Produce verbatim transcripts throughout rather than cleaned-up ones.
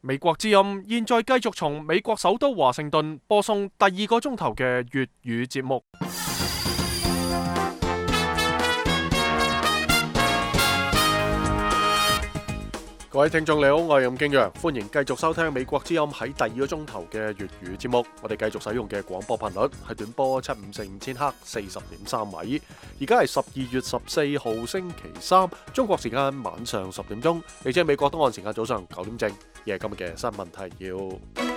美國之音現在繼續從美國首都華盛頓播送第二個鐘頭嘅粵語節目。各位聽眾你好，我係任敬陽，歡迎繼續收聽美國之音喺第二個鐘頭嘅粵語節目。我哋繼續使用嘅廣播頻率係短波七五四五千赫，四十點三米。而家係十二月十四號星期三，中國時間晚上十點鐘，亦即係美國東岸時間早上九點正。而係今日嘅新聞提要。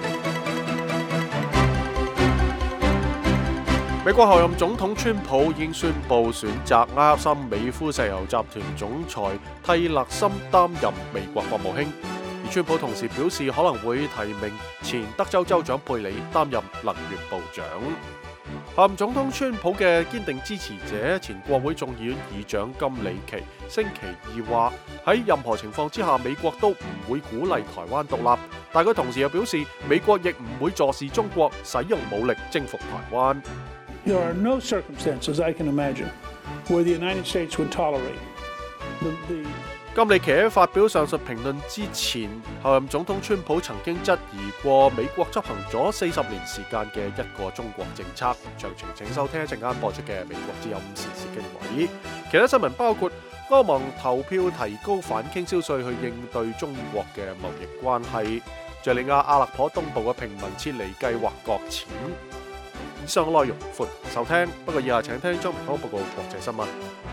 美國候任總統川普已經宣布選擇埃克森美孚石油集團總裁蒂勒森擔任美國國務卿，而川普同時表示可能會提名前德州州長佩里擔任能源部長。候任總統川普嘅堅定支持者前國會眾議院議長金里奇星期二話，喺任何情況之下美國都唔會鼓勵台灣獨立，但佢同時又表示美國亦唔會坐視中國使用武力征服台灣。 There are no circumstances I can imagine where the United States would tolerate the, the 金里奇喺發表上述評論之前，候任總統川普曾經質疑過美國執行咗四十年時間嘅一個中國政策。詳情請收聽一陣間播出嘅美國之音時事經緯。其他新聞包括歐盟投票提高反傾銷稅去應對中國嘅貿易關係，敘利亞阿勒頗東部嘅平民撤離計劃擱淺。以上內容歡迎收聽，不過以下請聽張明康報告國際新聞。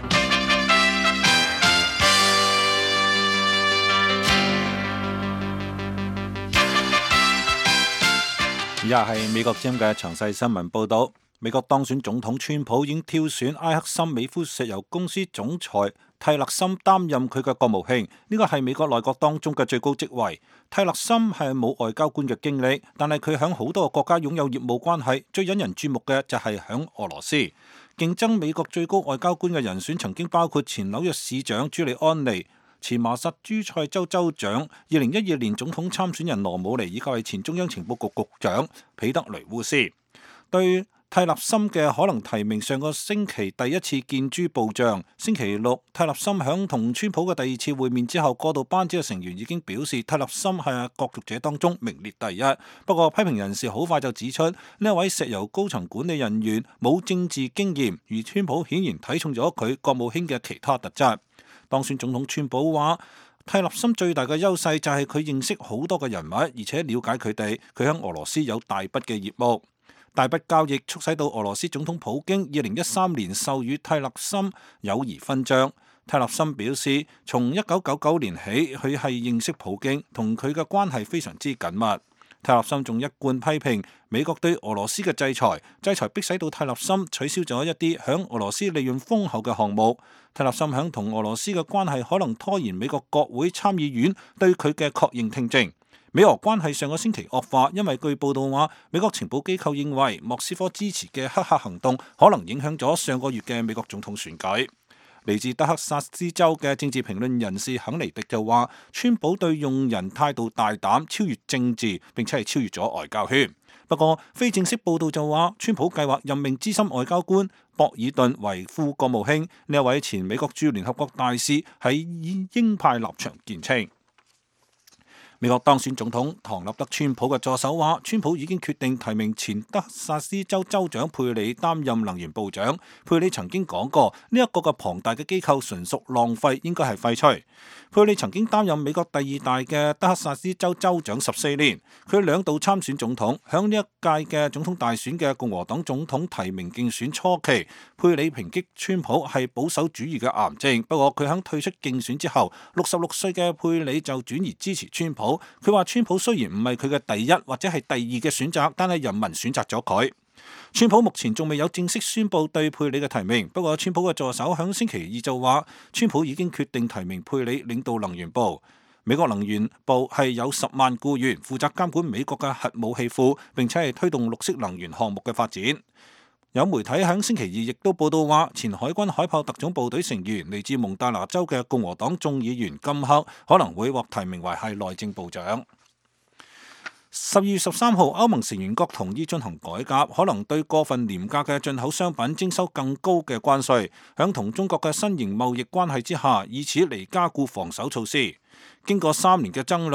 以下係美國之音嘅詳細新聞報道。美國當選總統川普已經挑選埃克森美孚石油公司總裁蒂勒森擔任佢嘅國務卿，呢個係美國內閣當中嘅最高職位。蒂勒森係冇外交官嘅經歷，但係佢響好多個國家擁有業務關係。最引人注目嘅就係響俄羅斯競爭美國最高外交官嘅人選，曾經包括前紐約市長朱利安尼、前麻薩諸塞州州長、二零一二年總統參選人羅姆尼，以及係前中央情報局局長彼得雷烏斯。對蒂勒森嘅可能提名，上個星期第一次見諸報帳。星期六，蒂勒森響同川普嘅第二次會面之後，過渡班子嘅成員已經表示蒂勒森係角逐者當中名列第一。不過批評人士好快就指出，呢一位石油高層管理人員冇政治經驗，而川普顯然睇重咗佢國務卿嘅其他特質。當選總統川普話，蒂勒森最大嘅優勢就係佢認識好多嘅人物，而且了解佢哋。佢喺俄羅斯有大筆嘅業務。大筆交易促使到俄羅斯總統普京二零一三年授予蒂勒森友誼勳章。蒂勒森表示，從一九九九年起，佢係認識普京，同佢嘅關係非常之緊密。蒂勒森仲一貫批評美國對俄羅斯嘅制裁，制裁迫使到蒂勒森取消咗一啲響俄羅斯利潤豐厚嘅項目。蒂勒森響同俄羅斯嘅關係可能拖延美國國會參議院對佢嘅確認聽證。美俄關係上個星期惡化，因為據報道話，美國情報機構認為莫斯科支持嘅黑客行動可能影響咗上個月嘅美國總統選舉。嚟自德克薩斯州嘅政治評論人士肯尼迪就話，川普對用人態度大膽，超越政治，並且係超越咗外交圈。不過非正式報道就話，川普計劃任命資深外交官博爾頓為副國務卿。呢一位前美國駐聯合國大使喺以鷹派立場見稱。美國當選總統唐納德川普嘅助手話，川普已經決定提名前德克薩斯州州長佩里擔任能源部長。佩里曾經講過，呢一個嘅龐大嘅機構純屬浪費，應該係廢除。佩里曾經擔任美國第二大嘅德克薩斯州州長十四年，佢兩度參選總統。響呢一屆嘅總統大選嘅共和黨總統提名競選初期，佩里抨擊川普係保守主義嘅癌症。不過佢響退出競選之後，六十六歲嘅佩里就轉而支持川普。佢話川普雖然唔係佢嘅第一或者係第二嘅選擇，但係人民選擇咗佢。川普目前仲未有正式宣布對佩里嘅提名，不過川普嘅助手響星期二就話，川普已經決定提名佩里領導能源部。美國能源部係有十萬僱員，負責監管美國嘅核武器庫，並且係推動綠色能源項目嘅發展。有媒體喺星期二亦都報道話，前海軍海豹特種部隊成員嚟自蒙大拿州嘅共和黨眾議員金克可能會獲提名為係內政部長。十二月十三號，歐盟成員國同意進行改革，可能對過分廉價嘅進口商品徵收更高嘅關稅，響同中國嘅新型貿易關係之下，以此嚟加固防守措施。經過三年嘅爭論，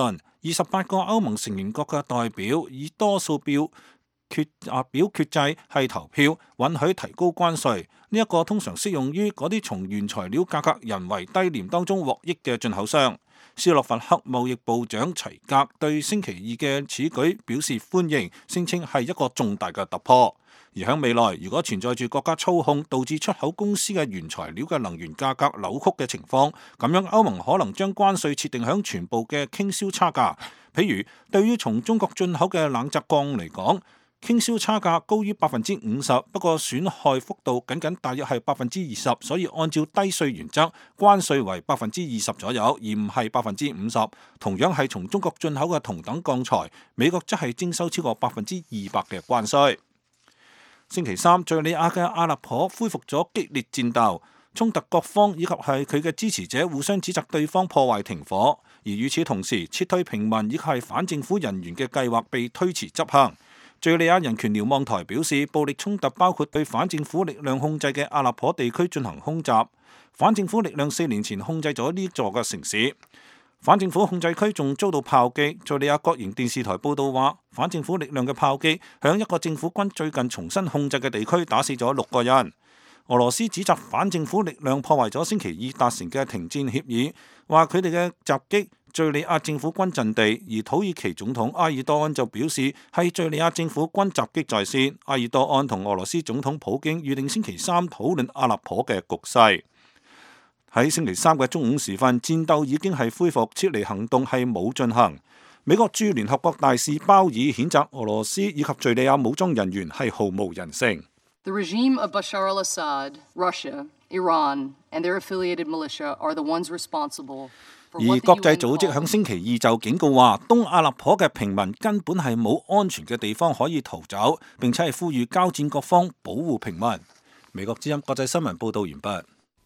二十八個歐盟成員國嘅代表以多數票決啊表決制係投票，允許提高關稅。呢一個通常適用於嗰啲從原材料價格人為低廉當中獲益嘅進口商。斯洛伐克貿易部長齊格對星期二嘅此舉表示歡迎，聲稱係一個重大嘅突破。而喺未來，如果存在住國家操控導致出口公司嘅原材料嘅能源價格扭曲嘅情況，咁樣歐盟可能將關稅設定喺全部嘅傾銷差價。譬如對於從中國進口嘅冷軋鋼嚟講，傾銷差價高於百分之五十，不過損害幅度僅僅大約係百分之二十，所以按照低稅原則，關稅為百分之二十左右，而唔係百分之五十。同樣係從中國進口嘅同等鋼材，美國則係徵收超過百分之二百嘅關稅。星期三，敘利亞嘅阿勒頗恢復咗激烈戰鬥，衝突各方以及係佢嘅支持者互相指責對方破壞停火，而與此同時，撤退平民以及係反政府人員嘅計劃被推遲執行。敘利亞人權瞭望台表示，暴力衝突包括對反政府力量控制嘅阿勒頗地區進行空襲。反政府力量四年前控制咗呢座嘅城市，反政府控制區仲遭到炮擊。敘利亞國營電視台報道話，反政府力量嘅炮擊響一個政府軍最近重新控制嘅地區打死咗六個人。俄羅斯指責反政府力量破壞咗星期二達成嘅停戰協議，話佢哋嘅襲擊敘利亞政府軍陣地，而土耳其總統埃爾多安就表示係敘利亞政府軍襲擊在先。埃爾多安同俄羅斯總統普京預定星期三討論阿勒頗嘅局勢。喺星期三嘅中午時分，戰鬥已經係恢復，撤離行動係冇進行。美國駐聯合國大使鮑爾譴責俄羅斯以及敘利亞武裝人員係毫無人性。 The regime of Bashar al-Assad, Russia, Iran, and their affiliated militia are the ones responsible. 而國際組織響星期二就警告話，東阿勒頗嘅平民根本係冇安全嘅地方可以逃走，並且係呼籲交戰各方保護平民。美國之音國際新聞報道完畢。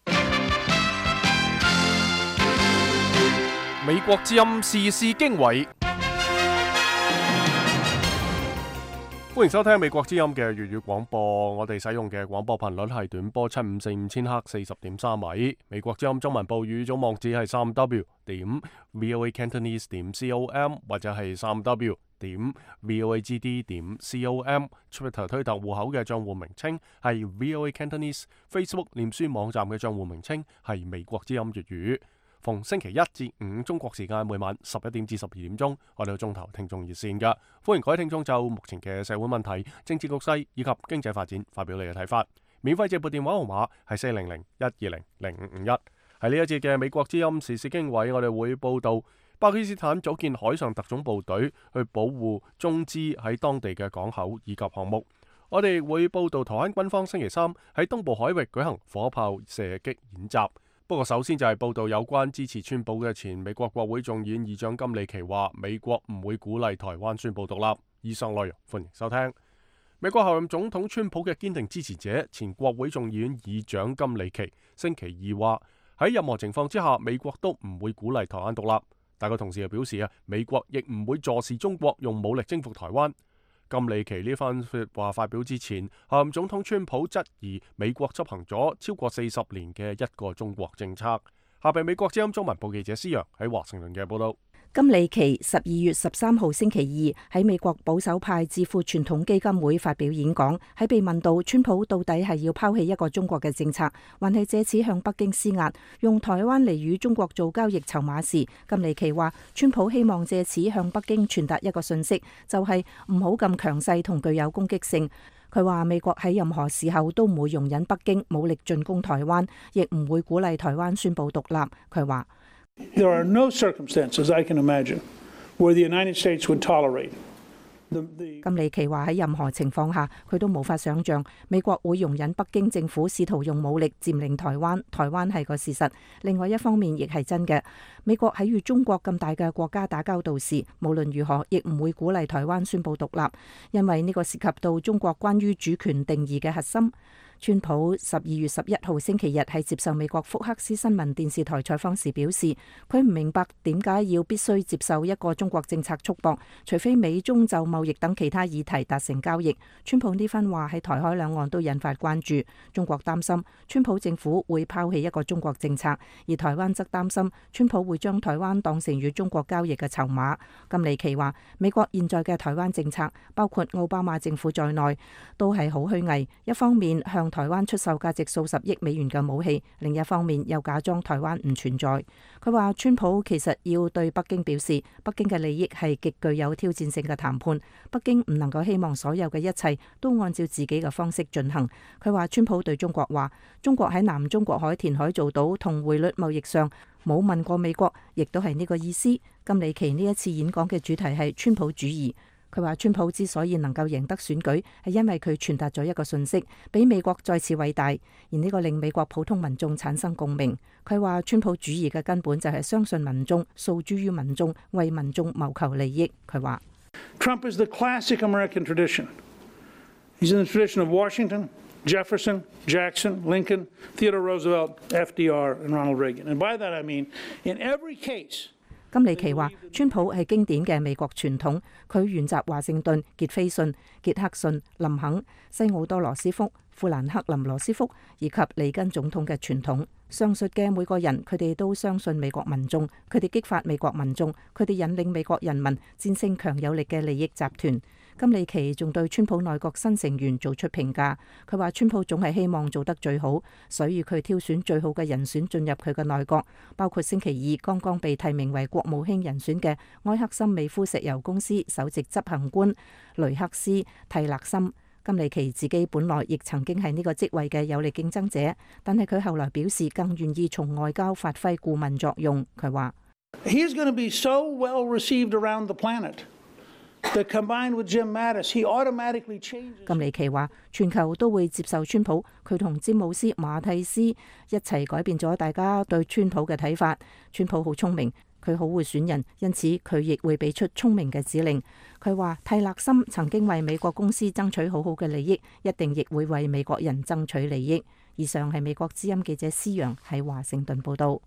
美國之音時事經緯。歡迎收聽美國之音嘅粵語廣播，我哋使用嘅廣播頻率係短波七五四五千赫四十點三米。美國之音中文部語總網址係三 w 點 voa cantonese 點 com 或者係三 w 點 voa gd 點 com。Twitter 推特戶口嘅賬戶名稱係 voa cantonese，Facebook 臉書網站嘅賬戶名稱係美國之音粵語。逢星期一至五中國時間每晚十一點至十二點鐘，我哋有鐘頭聽眾熱線㗎，歡迎各位聽眾就目前嘅社會問題、政治局勢以及經濟發展發表你嘅睇法。免費直撥電話號碼係四零零一二零零五五一。喺呢一節嘅美國之音時事經緯，我哋會報道巴基斯坦組建海上特種部隊去保護中資喺當地嘅港口以及項目。我哋會報道台灣軍方星期三喺東部海域舉行火炮射擊演習。不過首先就係報道有關支持川普嘅前美國國會眾議院議長金里奇話，美國唔會鼓勵台灣宣布獨立。以上內容歡迎收聽。美國候任總統川普嘅堅定支持者前國會眾議院議長金里奇星期二話，喺任何情況之下，美國都唔會鼓勵台灣獨立。但佢同時又表示啊，美國亦唔會坐視中國用武力征服台灣。金里奇呢番說話發表之前，候任總統川普質疑美國執行咗超過四十年嘅一個中國政策。下邊美國之音中文部記者施陽喺華盛頓嘅報道。 金里奇十二月十三號星期二喺美國保守派智庫傳統基金會發表演講，喺被問到川普到底係要拋棄一個中國嘅政策，還係借此向北京施壓，用台灣嚟與中國做交易籌碼時，金里奇話川普希望借此向北京傳達一個訊息，就係唔好咁強勢同具有攻擊性。佢話美國喺任何時候都唔會容忍北京武力進攻台灣，亦唔會鼓勵台灣宣布獨立。佢話 There are no circumstances I can imagine where the United States would tolerate the, the... 金里奇話喺任何情況下，佢都無法想象美國會容忍北京政府試圖用武力佔領台灣。台灣係個事實。另外一方面亦係真嘅，美國喺與中國咁大嘅國家打交道時，無論如何亦唔會鼓勵台灣宣布獨立，因為呢個涉及到中國關於主權定義嘅核心。 川普十二月十一號星期日喺接受美國福克斯新聞電視台採訪時表示，佢唔明白點解要必須接受一個中國政策束縛，除非美中就貿易等其他議題達成交易。川普呢番話喺台海兩岸都引發關注，中國擔心川普政府會拋棄一個中國政策，而台灣則擔心川普會將台灣當成與中國交易嘅籌碼。金里奇話，美國現在嘅台灣政策，包括奧巴馬政府在內，都係好虛偽，一方面向台灣出售價值數十億美元嘅武器，另一方面又假裝台灣唔存在。佢話川普其實要對北京表示，北京嘅利益係極具有挑戰性嘅談判，北京唔能夠希望所有嘅一切都按照自己嘅方式進行。佢話川普對中國話，中國喺南中國海填海做到同匯率貿易上冇問過美國，亦都係呢個意思。金里奇呢一次演講嘅主題係川普主義。佢話川普之所以能夠贏得選舉，係因為佢傳達咗一個訊息，俾美國再次偉大，而呢個令美國普通民眾產生共鳴。佢話川普主義嘅根本就係相信民眾，訴諸於民眾，為民眾謀求利益。佢話 Trump is the classic American tradition. He's in the tradition of Washington, Jefferson, Jackson, Lincoln, Theodore Roosevelt, F D R, and Ronald Reagan. And by that I mean, in every case, 金里奇話，川普係經典嘅美國傳統，佢沿襲華盛頓、傑斐遜、傑克遜、林肯、西奧多羅斯福、富蘭克林羅斯福以及里根總統嘅傳統。上述嘅每個人，佢哋都相信美國民眾，佢哋激發美國民眾，佢哋引領美國人民戰勝強有力嘅利益集團。金里奇仲對川普內閣新成員做出評價，佢話川普總係希望做得最好，所以佢挑選最好嘅人選進入佢嘅內閣，包括星期二剛剛被提名為國務卿人選嘅埃克森美孚石油公司首席執行官雷克斯蒂勒森。金里奇自己本來亦曾經係呢個職位嘅有力競爭者，但係佢後來表示更願意從外交發揮顧問作用。佢話 He's going to be so well received around the planet that combined with Jim Mattis, he automatically changes. 金里奇話全球都會接受川普，佢同詹姆斯馬蒂斯一齊改變咗大家對川普嘅睇法。川普好聰明，佢好會選人，因此佢亦會俾出聰明嘅指令。佢話蒂勒森曾經為美國公司爭取好好嘅利益，一定亦會為美國人爭取利益。以上係美國之音記者施陽喺華盛頓報道。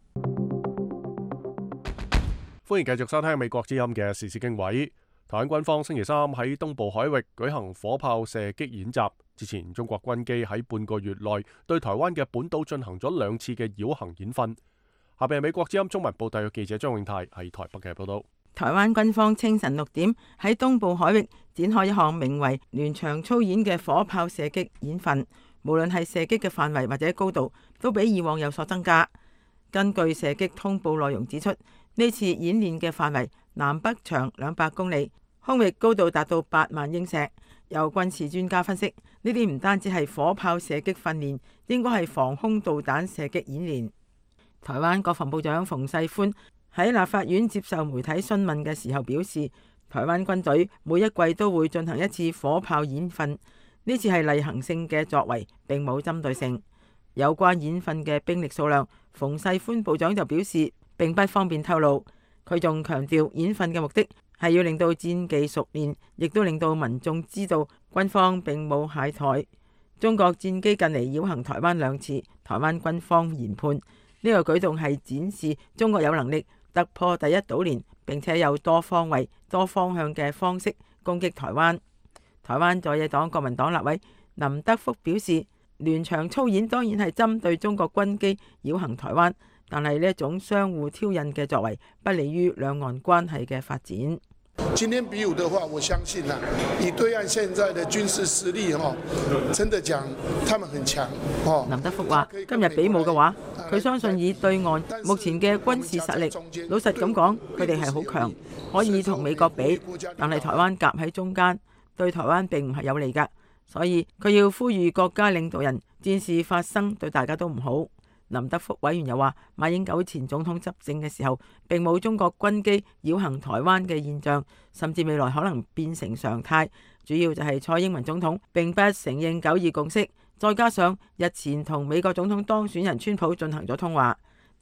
歡迎繼續收聽美國之音嘅時事經緯。台灣軍方星期三喺東部海域舉行火炮射擊演習。之前中國軍機喺半個月內對台灣嘅本島進行咗兩次嘅繞行演訓。下邊係美國之音中文部特約記者張永泰喺台北嘅報道。 台灣軍方清晨六點喺東部海域展開一項名為聯翔操演嘅火炮射擊演訓，無論係射擊嘅範圍或者高度，都比以往有所增加。根據射擊通報內容指出，呢次演練嘅範圍南北長兩百公里，空域高度達到八萬英尺。有軍事專家分析，呢啲唔單止係火炮射擊訓練，應該係防空導彈射擊演練。台灣國防部長馮世寬喺立法院接受媒體詢問嘅時候表示，台灣軍隊每一季都會進行一次火炮演訓，呢次係例行性嘅作為，並冇針對性。有關演訓嘅兵力數量，馮世寬部長就表示並不方便透露。佢仲強調演訓嘅目的係要令到戰技熟練，亦都令到民眾知道軍方並冇懈怠。中國戰機近嚟繞行台灣兩次，台灣軍方研判呢個舉動係展示中國有能力突破第一島鏈，並且有多方位、多方向嘅方式攻擊台灣。台灣在野黨國民黨立委林德福表示，聯翔操演當然係針對中國軍機繞行台灣，但係呢一種相互挑釁嘅作為，不利於兩岸關係嘅發展。 今天比武的話，我相信啊，以對岸現在的軍事實力，哈，真的講，他們很強。 林德福話：今日比武嘅話，佢相信以對岸目前嘅軍事實力，老實咁講，佢哋係好強，可以同美國比，但係台灣夾喺中間，對台灣並唔係有利㗎，所以佢要呼籲國家領導人，戰事發生對大家都唔好。林德福委員又話，馬英九前總統執政嘅時候，並冇中國軍機繞行台灣嘅現象，甚至未來可能變成常態。主要就係蔡英文總統並不承認九二共識，再加上日前同美國總統當選人川普進行咗通話。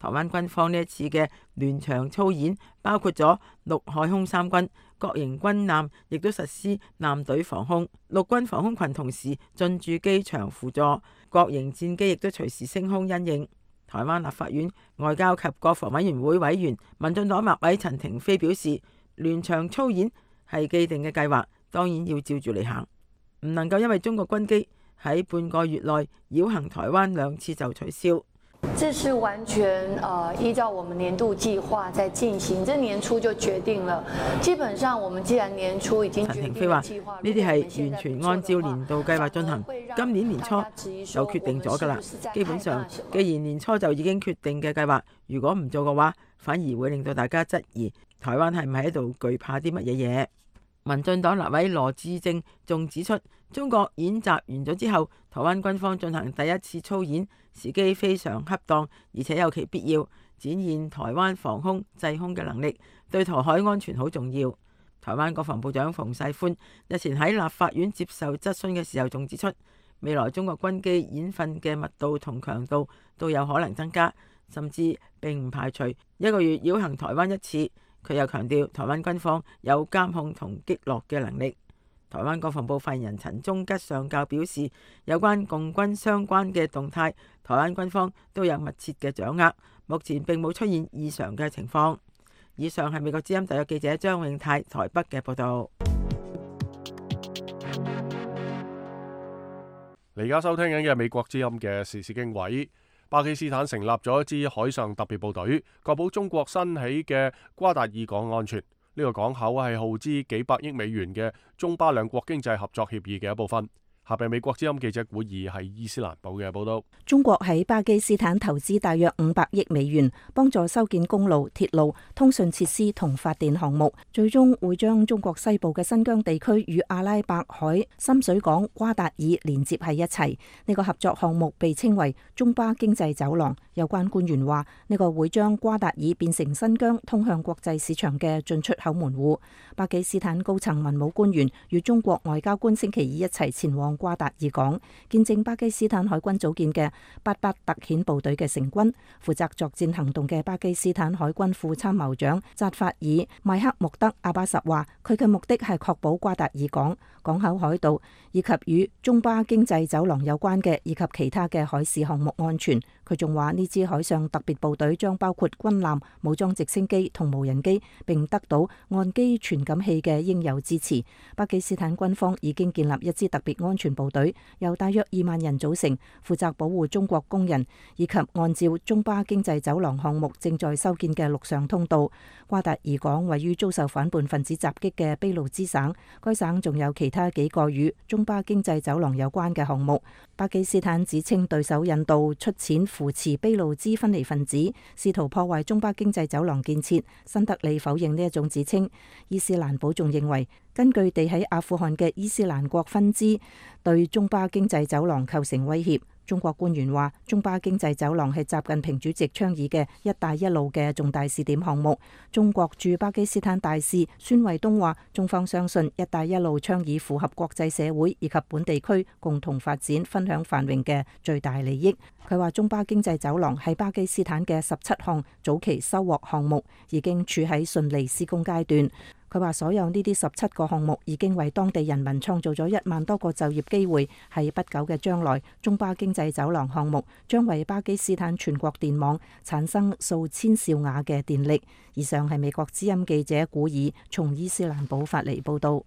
台灣軍方呢一次嘅聯翔操演，包括咗陸海空三軍，各型軍艦亦都實施艦隊防空，陸軍防空群同時進駐機場輔助，各型戰機亦都隨時升空因應。台灣立法院外交及國防委員會委員民進黨立委陳亭妃表示，聯翔操演係既定嘅計劃，當然要照住嚟行，唔能夠因為中國軍機喺半個月內繞行台灣兩次就取消。 這是完全呃依照我們年度計劃在進行，這年初就決定了。基本上，我們既然年初已經決定了計劃， 呢啲係完全按照年度計劃進行。今年年初就決定咗㗎啦。基本上，既然年初就已經決定嘅計劃，如果唔做嘅話，反而會令到大家質疑台灣係唔係喺度懼怕啲乜嘢嘢。民進黨立委羅致政仲指出，中國演習完咗之後，台灣軍方進行第一次操演，時機非常恰當，而且有其必要，展現台灣防空制空嘅能力，對台海安全好重要。台灣國防部長馮世寬日前喺立法院接受質詢嘅時候，仲指出，未來中國軍機演訓嘅密度同強度都有可能增加，甚至並唔排除一個月繞行台灣一次。佢又強調，台灣軍方有監控同擊落嘅能力。台灣國防部發言人陳忠吉上校表示，有關共軍相關嘅動態，台灣軍方都有密切嘅掌握，目前並冇出現異常嘅情況。以上係美國之音特約記者張永泰台北嘅報導。 你而家收聽緊嘅美國之音嘅時事經緯。巴基斯坦成立咗一支海上特別部隊，確保中國新起嘅瓜達爾港安全。呢個港口係耗資幾百億美元嘅中巴兩國經濟合作協議嘅一部分。下邊美國之音記者古爾係伊斯蘭堡嘅報道。 中國喺巴基斯坦投資大約五百億美元，幫助修建公路、鐵路、通訊設施同發電項目，最終會將中國西部嘅新疆地區與阿拉伯海深水港瓜達爾連接喺一齊。呢個合作項目被稱為中巴經濟走廊。有關官員話，呢個會將瓜達爾變成新疆通向國際市場嘅進出口門戶。巴基斯坦高層文武官員與中國外交官星期二一齊前往瓜達爾港，見證巴基斯坦海軍組建嘅八八特遣部隊嘅成軍。負責作戰行動嘅巴基斯坦海軍副參謀長扎法爾邁克穆德阿巴什話，佢嘅目的係確保瓜達爾港、港口海盜以及與中巴經濟走廊有關嘅以及其他嘅海事項目安全。佢仲話，呢支海上特別部隊將包括軍艦、武裝直升機同無人機，並得到岸基傳感器嘅應有支持。巴基斯坦軍方已經建立一支特別安全部隊，由大約二萬人組成，負責保護中國工人以及按照中巴經濟走廊項目正在修建嘅陸上通道。瓜達爾港位於遭受反叛分子襲擊嘅俾路支省，該省仲有其他幾個與中巴經濟走廊有關嘅項目。巴基斯坦指稱對手印度出錢扶持俾路支分離分子，試圖破壞中巴經濟走廊建設。新德里否認呢一種指稱。伊斯蘭堡仲認為，根據地喺阿富汗嘅伊斯蘭國分支對中巴經濟走廊構成威脅。中國官員話，中巴經濟走廊係習近平主席倡議嘅一帶一路嘅重大試點項目。中國駐巴基斯坦大使孫衛東話，中方相信一帶一路倡議符合國際社會以及本地區共同發展、分享繁榮嘅最大利益。佢話，中巴經濟走廊係巴基斯坦嘅十七項早期收穫項目，已經處喺順利施工階段。佢話，所有呢啲十七個項目已經為當地人民創造咗一萬多個就業機會。喺不久嘅將來，中巴經濟走廊項目將為巴基斯坦全國電網產生數千兆瓦嘅電力。以上係美國之音記者古爾從伊斯蘭堡發嚟報道。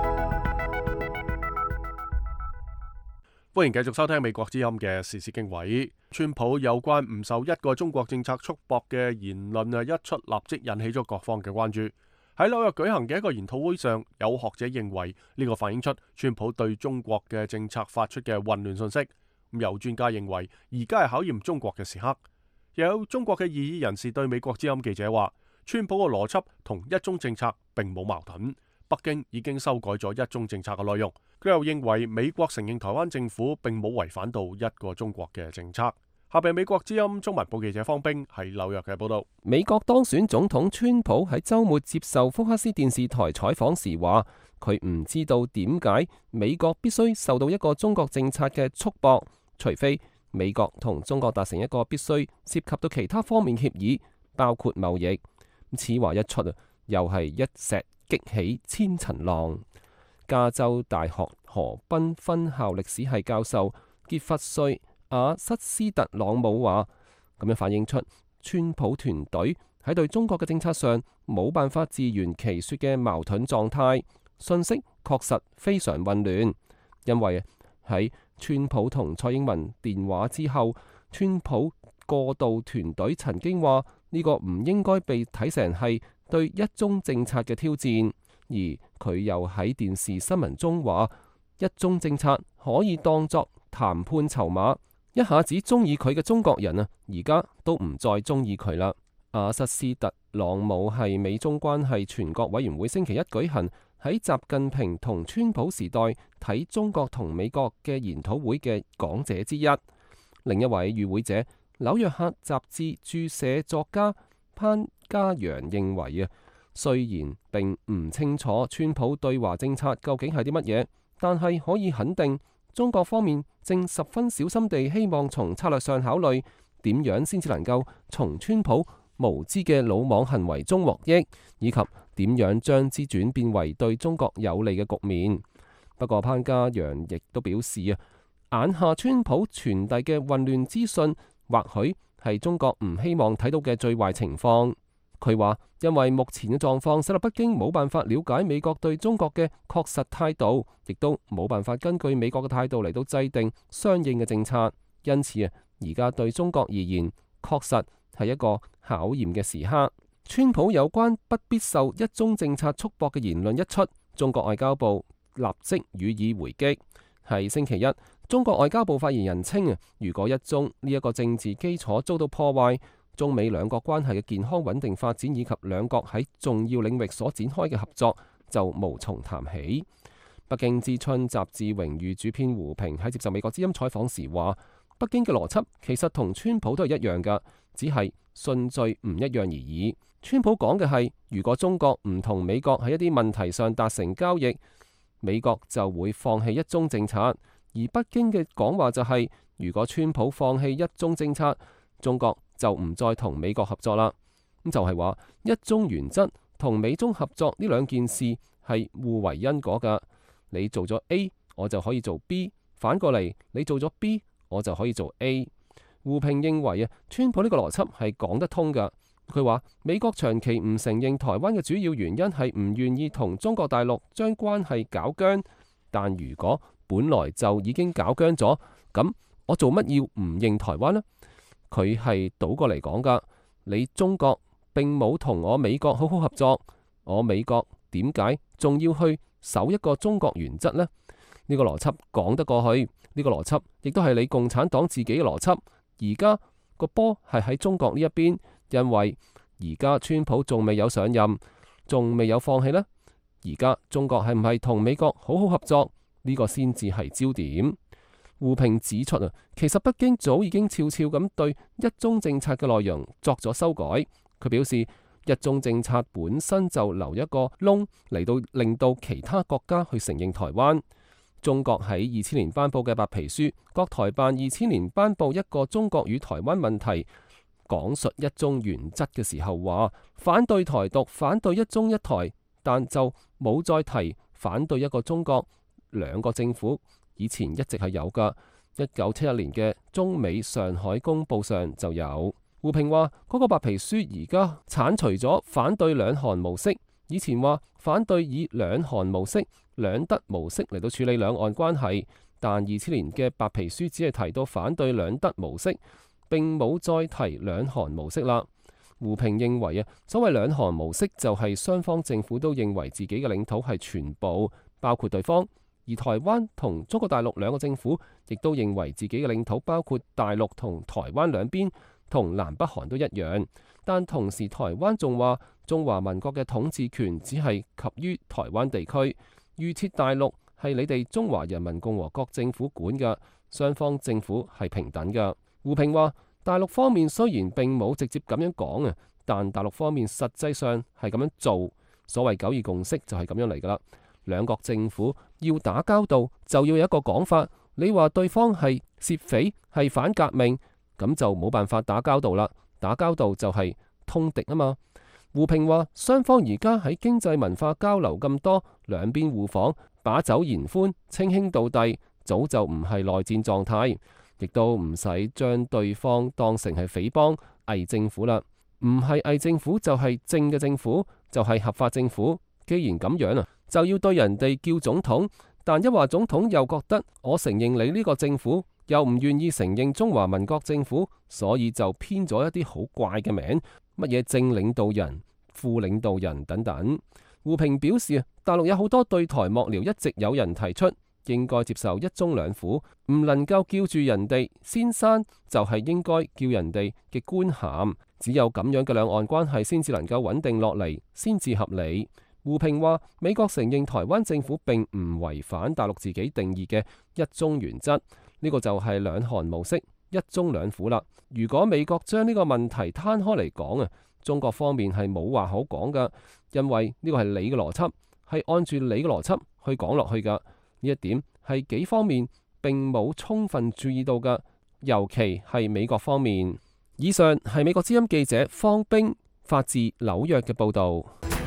歡迎繼續收聽美國之音嘅時事經緯。川普有關唔受一個中國政策束縛嘅言論啊，一出立即引起咗各方嘅關注。喺紐約舉行嘅一個研討會上，有學者認為呢個反映出川普對中國嘅政策發出嘅混亂信息。咁有專家認為，而家係考驗中國嘅時刻。又有中國嘅異議人士對美國之音記者話，川普嘅邏輯同一中政策並冇矛盾，北京已經修改咗一中政策嘅內容。佢又認為美國承認台灣政府並冇違反到一個中國嘅政策。下邊美國之音中文部記者方冰喺紐約嘅報道。 美國當選總統川普喺週末接受福克斯電視台採訪時話，佢唔知道點解美國必須受到一個中國政策嘅束縛，除非美國同中國達成一個必須涉及到其他方面協議，包括貿易。此話一出啊，又係一石激起千層浪。加州大學河濱分校歷史系教授傑弗瑞亞瑟斯特朗姆話，咁樣反映出川普團隊喺對中國嘅政策上冇辦法自圓其說嘅矛盾狀態，信息確實非常混亂。因為喺川普同蔡英文電話之後，川普過渡團隊曾經話呢個唔應該被睇成係對一中政策嘅挑戰。而佢又喺電視新聞中話，一中政策可以當作談判籌碼，一下子中意佢嘅中國人啊，而家都唔再中意佢啦。阿瑟斯特朗姆係美中關係全國委員會星期一舉行喺習近平同川普時代睇中國同美國嘅研討會嘅講者之一。另一位與會者，紐約客雜誌駐社作家潘嘉陽認為啊，雖然並唔清楚川普對華政策究竟係啲乜嘢，但係可以肯定，中國方面正十分小心地希望從策略上考慮點樣先至能夠從川普無知嘅魯莽行為中獲益，以及點樣將之轉變為對中國有利嘅局面。不過潘嘉陽亦都表示啊，眼下川普傳遞嘅混亂資訊，或許係中國唔希望睇到嘅最壞情況。佢話，因為目前嘅狀況使得北京冇辦法了解美國對中國嘅確實態度，亦都冇辦法根據美國嘅態度嚟到制定相應嘅政策。因此啊，而家對中國而言，確實係一個考驗嘅時刻。川普有關不必受一中政策束縛嘅言論一出，中國外交部立即予以回擊。係星期一，中國外交部發言人稱啊，如果一中呢一個政治基礎遭到破壞，中美兩國關係嘅健康穩定發展以及兩國喺重要領域所展開嘅合作就無從談起。北京之春雜誌榮譽主編胡平喺接受美國之音採訪時話，北京嘅邏輯其實同川普都係一樣㗎，只係順序唔一樣而已。川普講嘅係，如果中國唔同美國喺一啲問題上達成交易，美國就會放棄一中政策；而北京嘅講話就係，如果川普放棄一中政策，中國就唔再同美國合作啦。咁就係話，一中原則同美中合作呢兩件事係互為因果㗎。你做咗 A， 我就可以做 B； 反過嚟，你做咗 B， 我就可以做 A。胡平認為啊，川普呢個邏輯係講得通㗎。佢話美國長期唔承認台灣嘅主要原因係唔願意同中國大陸將關係搞僵，但如果本來就已經搞僵咗，咁我做乜要唔認台灣呢？佢係倒過嚟講㗎，你中國並冇同我美國好好合作，我美國點解仲要去守一個中國原則呢？呢個邏輯講得過去，呢個邏輯亦都係你共產黨自己嘅邏輯。而家個波係喺中國呢一邊，因為而家川普仲未有上任，仲未有放棄呢。而家中國係唔係同美國好好合作？呢個先至係焦點。胡平指出啊，其實北京早已經悄悄咁對一中政策嘅內容作咗修改。佢表示，一中政策本身就留一個窿嚟到令到其他國家去承認台灣。中國喺二千年頒布嘅白皮書，國台辦二千年頒布一個中國與台灣問題，講述一中原則嘅時候話反對台獨，反對一中一台，但就冇再提反對一個中國兩個政府。以前一直係有㗎，一九七一年嘅中美上海公報上就有。胡平話嗰個白皮書而家剷除咗反對兩韓模式，以前話反對以兩韓模式、兩德模式嚟到處理兩岸關係，但二千年嘅白皮書只係提到反對兩德模式，並冇再提兩韓模式啦。胡平認為啊，所謂兩韓模式就係雙方政府都認為自己嘅領土係全部包括對方。而台灣同中國大陸兩個政府亦都認為自己嘅領土包括大陸同台灣兩邊，同南北韓都一樣。但同時台灣仲話中華民國嘅統治權只係及於台灣地區，預設大陸係你哋中華人民共和國政府管嘅，雙方政府係平等嘅。胡平話大陸方面雖然並冇直接咁樣講啊，但大陸方面實際上係咁樣做。所謂九二共識就係咁樣嚟㗎啦。兩國政府要打交道，就要有一個講法， 你話對方係竊匪係反革命，咁就冇辦法打交道啦。打交道就係通敵啊嘛。胡平話雙方而家喺經濟文化交流咁多，兩邊互訪，把酒言歡，稱兄道弟，早就唔係內戰狀態，亦都唔使將對方當成係匪幫偽政府啦。唔係偽政府就係正嘅政府，就係合法政府。既然咁樣啊，就要對人哋叫總統，但一話總統又覺得我承認你呢個政府，又唔願意承認中華民國政府，所以就編咗一啲好怪嘅名，乜嘢正領導人、副領導人等等。胡平表示啊，大陸有好多對台幕僚一直有人提出應該接受一中兩府，唔能夠叫住人哋先生，就係應該叫人哋嘅官銜，只有咁樣嘅兩岸關係先至能夠穩定落嚟，先至合理。胡平話美國承認台灣政府並唔違反大陸自己定義嘅一中原則，呢個就係兩韓模式一中兩府啦。如果美國將呢個問題攤開嚟講啊，中國方面係冇話好講噶，因為呢個係你嘅邏輯，係按住你嘅邏輯去講落去噶。呢一點係幾方面並冇充分注意到噶，尤其係美國方面。以上係美國之音記者方冰發自紐約嘅報導。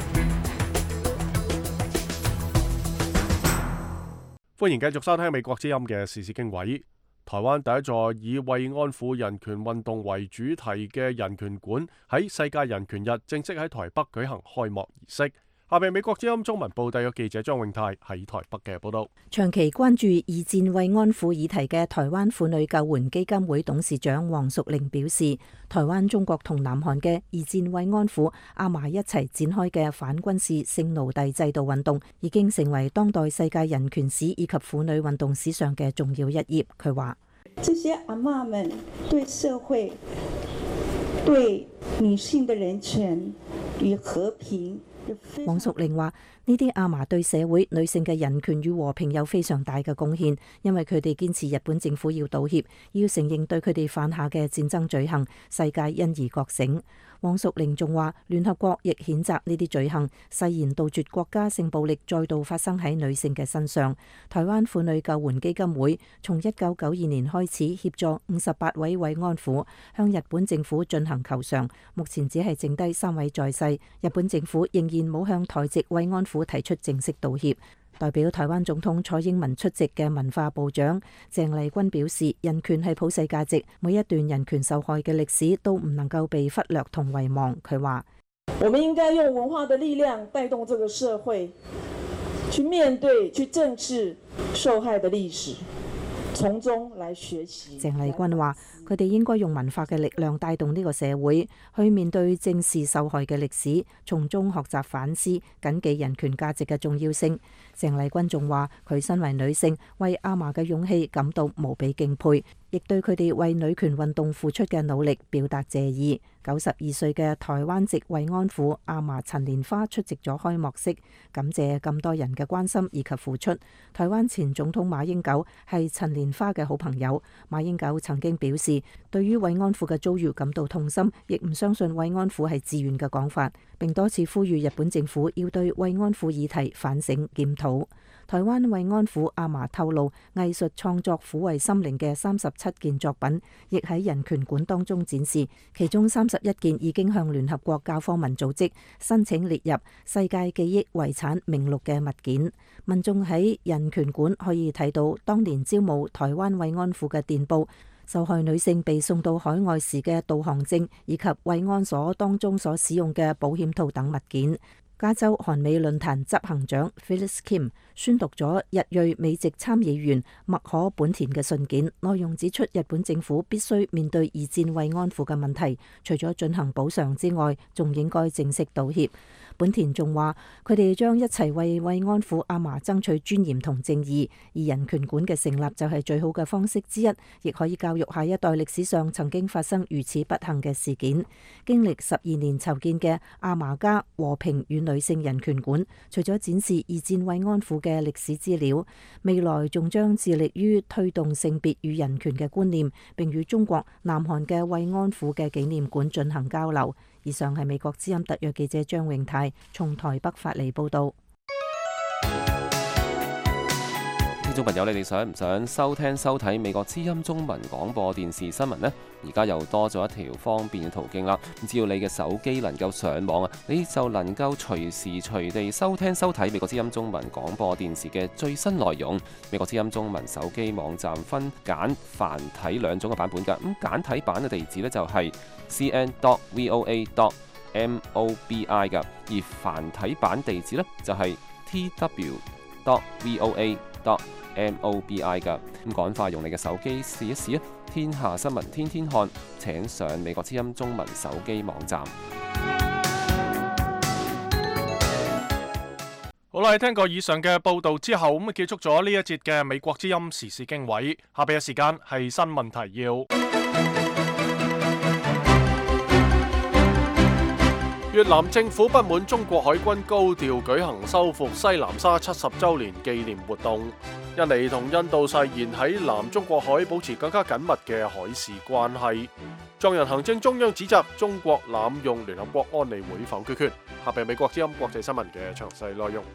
歡迎繼續收聽美國之音嘅時事經緯。台灣第一座以慰安婦人權運動為主題嘅人權館喺世界人權日正式喺台北舉行開幕儀式。下面美國之音中文報道嘅記者張永泰喺台北嘅報道。 長期關注二戰慰安婦議題嘅台灣婦女救援基金會董事長黃淑玲表示，台灣、中國同南韓嘅二戰慰安婦阿嫲一齊展開嘅反軍事性奴隸制度運動，已經成為當代世界人權史以及婦女運動史上嘅重要一頁。佢話： 這些阿嬤們對社會、對女性的人權與和平。 黃淑玲話：呢啲阿嫲對社會、女性嘅人權與和平有非常大嘅貢獻，因為佢哋堅持日本政府要道歉，要承認對佢哋犯下嘅戰爭罪行，世界因而覺醒。黃淑玲仲話，聯合國亦譴責呢啲罪行，誓言杜絕國家性暴力再度發生喺女性嘅身上。台灣婦女救援基金會從一九九二年開始協助五十八位慰安婦向日本政府進行求償，目前只係剩低三位在世，日本政府仍然冇向台籍慰安婦提出正式道歉。代表台灣總統蔡英文出席嘅文化部長鄭麗君表示，人權係普世價值，每一段人權受害嘅歷史都唔能夠被忽略同遺忘。佢話： 我們應該用文化的力量帶動這個社會去面對、去正視受害的歷史，從中來學習。鄭麗君話：佢哋應該用文化嘅力量帶動呢個社會去面對正視受害嘅歷史，從中學習反思，謹記人權價值嘅重要性。鄭麗君仲話：佢身為女性，為阿嫲嘅勇氣感到無比敬佩，亦對佢哋為女權運動付出嘅努力表達謝意。九十二歲嘅台灣籍慰安婦阿嫲陳蓮花出席咗開幕式，感謝咁多人嘅關心以及付出。台灣前總統馬英九係陳蓮花嘅好朋友，馬英九曾經表示，對於慰安婦嘅遭遇感到痛心，亦唔相信慰安婦係自願嘅講法，並多次呼籲日本政府要對慰安婦議題反省檢討。台灣慰安婦阿嫲透露，藝術創作撫慰心靈嘅三十七件作品，亦喺人權館當中展示，其中三十一件已經向聯合國教科文組織申請列入世界記憶遺產名錄嘅物件。民眾喺人權館可以睇到當年招募台灣慰安婦嘅電報，受害女性被送到海外時嘅導航證，以及慰安所當中所使用嘅保險套等物件。加州韓美論壇執行長 Phyllis Kim 宣讀咗日裔美籍參議員麥可本田嘅信件，內容指出日本政府必須面對二戰慰安婦嘅問題，除咗進行補償之外，仲應該正式道歉。本田仲話，佢哋將一齊為慰安婦阿嫲爭取尊嚴同正義，而人權館嘅成立就係最好嘅方式之一，亦可以教育下一代歷史上曾經發生如此不幸嘅事件。經歷十二年籌建嘅阿嫲家和平與女性人權館，除咗展示二戰慰安婦嘅歷史資料，未來仲將致力於推動性別與人權嘅觀念，並與中國、南韓嘅慰安婦嘅紀念館進行交流。以上係美國之音特約記者張永泰從台北發嚟報道。 聽眾朋友，你哋想唔想收聽收睇美國之音中文廣播電視新聞呢？而家又多咗一條方便嘅途徑啦。只要你嘅手機能夠上網啊，你就能夠隨時隨地收聽收睇美國之音中文廣播電視嘅最新內容。美國之音中文手機網站分簡繁體兩種嘅版本㗎。咁簡體版嘅地址呢，就係 c n dot voa dot mobi 㗎，而繁體版地址呢，就係 t w dot voa dot mobi 噶。咁趕快用你嘅手機試一試啊！天下新聞天天看，請上美國之音中文手機網站。 好啦，聽過以上嘅報道之後，咁啊結束咗呢一節嘅美國之音時事經緯。下邊嘅時間係新聞提要。越南政府不滿中國海軍高調舉行收復西南沙七十週年紀念活動。印尼同印度誓言喺南中國海保持更加緊密嘅海事關係。藏人行政中央指責中國濫用聯合國安理會否決權。下邊美國之音國際新聞嘅詳細內容。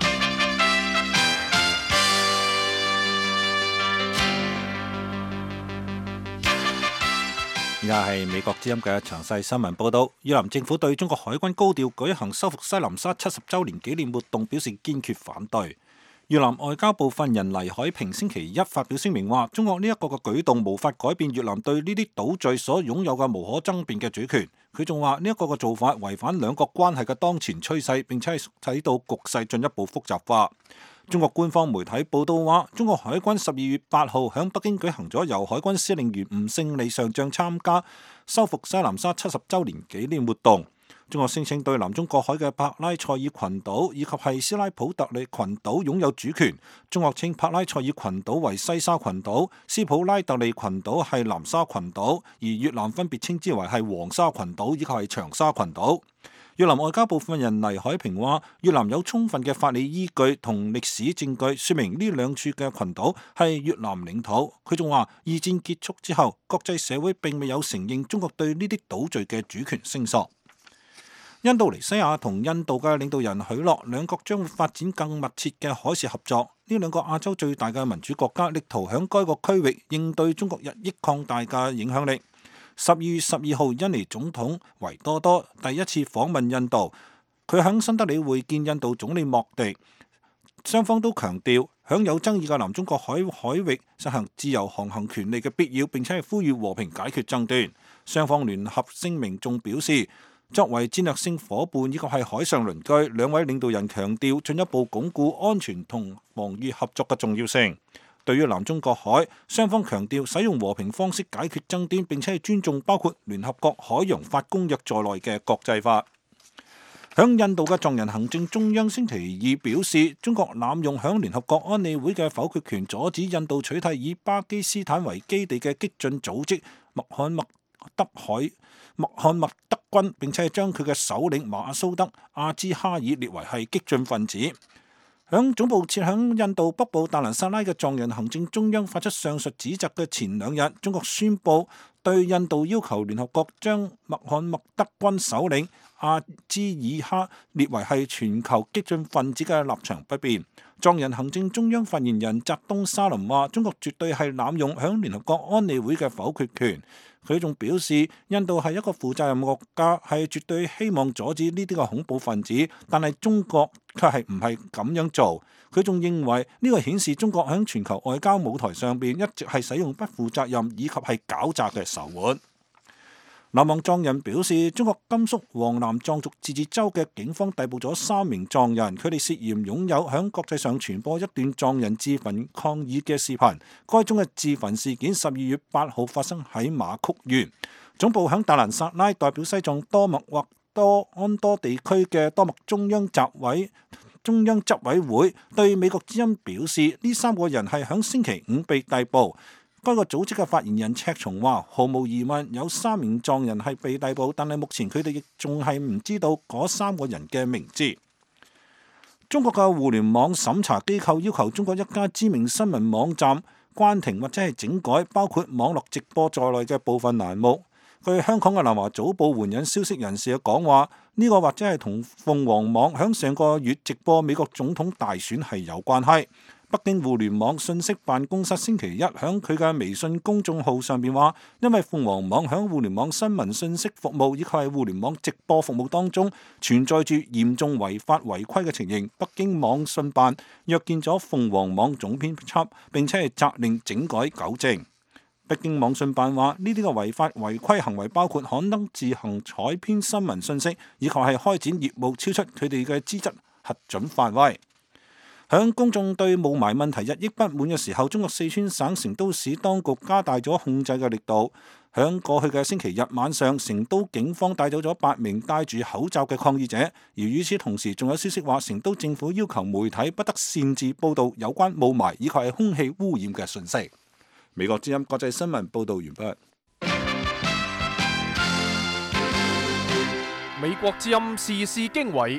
而家係美國之音嘅詳細新聞報道。越南政府對中國海軍高調舉行收復西南沙七十週年紀念活動表示堅決反對。越南外交部發言人黎海平星期一發表聲明話，中國呢一個嘅舉動無法改變越南對呢啲島嶼所擁有嘅無可爭辯嘅主權。佢仲話呢一個嘅做法違反兩國關係嘅當前趨勢，並且係使到局勢進一步複雜化。中國官方媒體報道話，中國海軍十二月八號喺北京舉行咗由海軍司令員吳勝利上將參加收復西南沙七十週年紀念活動。中國聲稱對南中國海嘅帕拉塞爾群島以及係斯拉普特里群島擁有主權。中國稱帕拉塞爾群島為西沙群島，斯普拉特利群島係南沙群島，而越南分別稱之為係黃沙群島以及係長沙群島。越南外交部發言人黎海平話，越南有充分嘅法理依據同歷史證據，說明呢兩處嘅群島係越南領土。佢仲話，二戰結束之後，國際社會並未有承認中國對呢啲島嶼嘅主權聲索。印度尼西亞同印度嘅領導人許諾，兩國將會發展更密切嘅海事合作。呢兩個亞洲最大嘅民主國家，力圖響該個區域應對中國日益擴大嘅影響力。十二月十二號，印尼總統維多多第一次訪問印度，佢響新德里會見印度總理莫迪，雙方都強調響有爭議嘅南中國海海域實行自由航行權利嘅必要，並且係呼籲和平解決爭端。雙方聯合聲明仲表示，作為戰略性夥伴以及係海上鄰居，兩位領導人強調進一步鞏固安全同防禦合作嘅重要性。對於南中國海，雙方強調使用和平方式解決爭端，並且係尊重包括聯合國海洋法公約在內嘅國際法。響印度嘅藏人行政中央星期二表示，中國濫用響聯合國安理會嘅否決權，阻止印度取締以巴基斯坦為基地嘅激進組織穆罕默德海穆罕默德軍，並且係將佢嘅首領馬蘇德阿茲哈爾列為係激進分子。響總部設響印度北部達蘭薩拉嘅藏人行政中央發出上述指責嘅前兩日，中國宣布對印度要求聯合國將穆罕默德軍首領阿茲爾哈列為係全球激進分子嘅立場不變。藏人行政中央發言人扎東沙林話，中國絕對係濫用響聯合國安理會嘅否決權。佢仲表示，印度係一個負責任國家，係絕對希望阻止呢啲嘅恐怖分子，但係中國卻係唔係咁樣做。佢仲認為呢個顯示中國喺全球外交舞台上邊一直係使用不負責任以及係狡詐嘅手腕。南王藏人表示，中國甘肅黃南藏族自治州嘅警方逮捕咗三名藏人，佢哋涉嫌擁有響國際上傳播一段藏人自焚抗議嘅視頻。該宗嘅自焚事件十二月八號發生喺馬曲縣，總部響達蘭薩拉，代表西藏多麥或多安多地區嘅多麥中央集委中央執委會對美國之音表示，呢三個人係響星期五被逮捕。該個組織嘅發言人赤松話，毫無疑問有三名藏人係被逮捕，但係目前佢哋亦仲係唔知道嗰三個人嘅名字。中國嘅互聯網審查機構要求中國一家知名新聞網站關停或者係整改包括網絡直播在內嘅部分欄目。據香港嘅南華早報援引消息人士嘅講話，呢、這個或者係同鳳凰網響上個月直播美國總統大選係有關係。 北京互聯網信息辦公室星期一響佢嘅微信公眾號上邊話，因為鳳凰網響互聯網新聞信息服務以及係互聯網直播服務當中存在住嚴重違法違規嘅情形，北京網信辦約見咗鳳凰網總編輯，並且係責令整改糾正。北京網信辦話，呢啲嘅違法違規行為包括刊登自行採編新聞信息，以及係開展業務超出佢哋嘅資質核准範圍。響公眾對霧霾問題日益不滿嘅時候，中國四川省成都市當局加大咗控制嘅力度。響過去嘅星期日晚上，成都警方帶走咗八名戴住口罩嘅抗議者。而與此同時，仲有消息話，成都政府要求媒體不得擅自報導有關霧霾以及係空氣污染嘅訊息。美國之音國際新聞報導完畢。 美國之音時事經緯。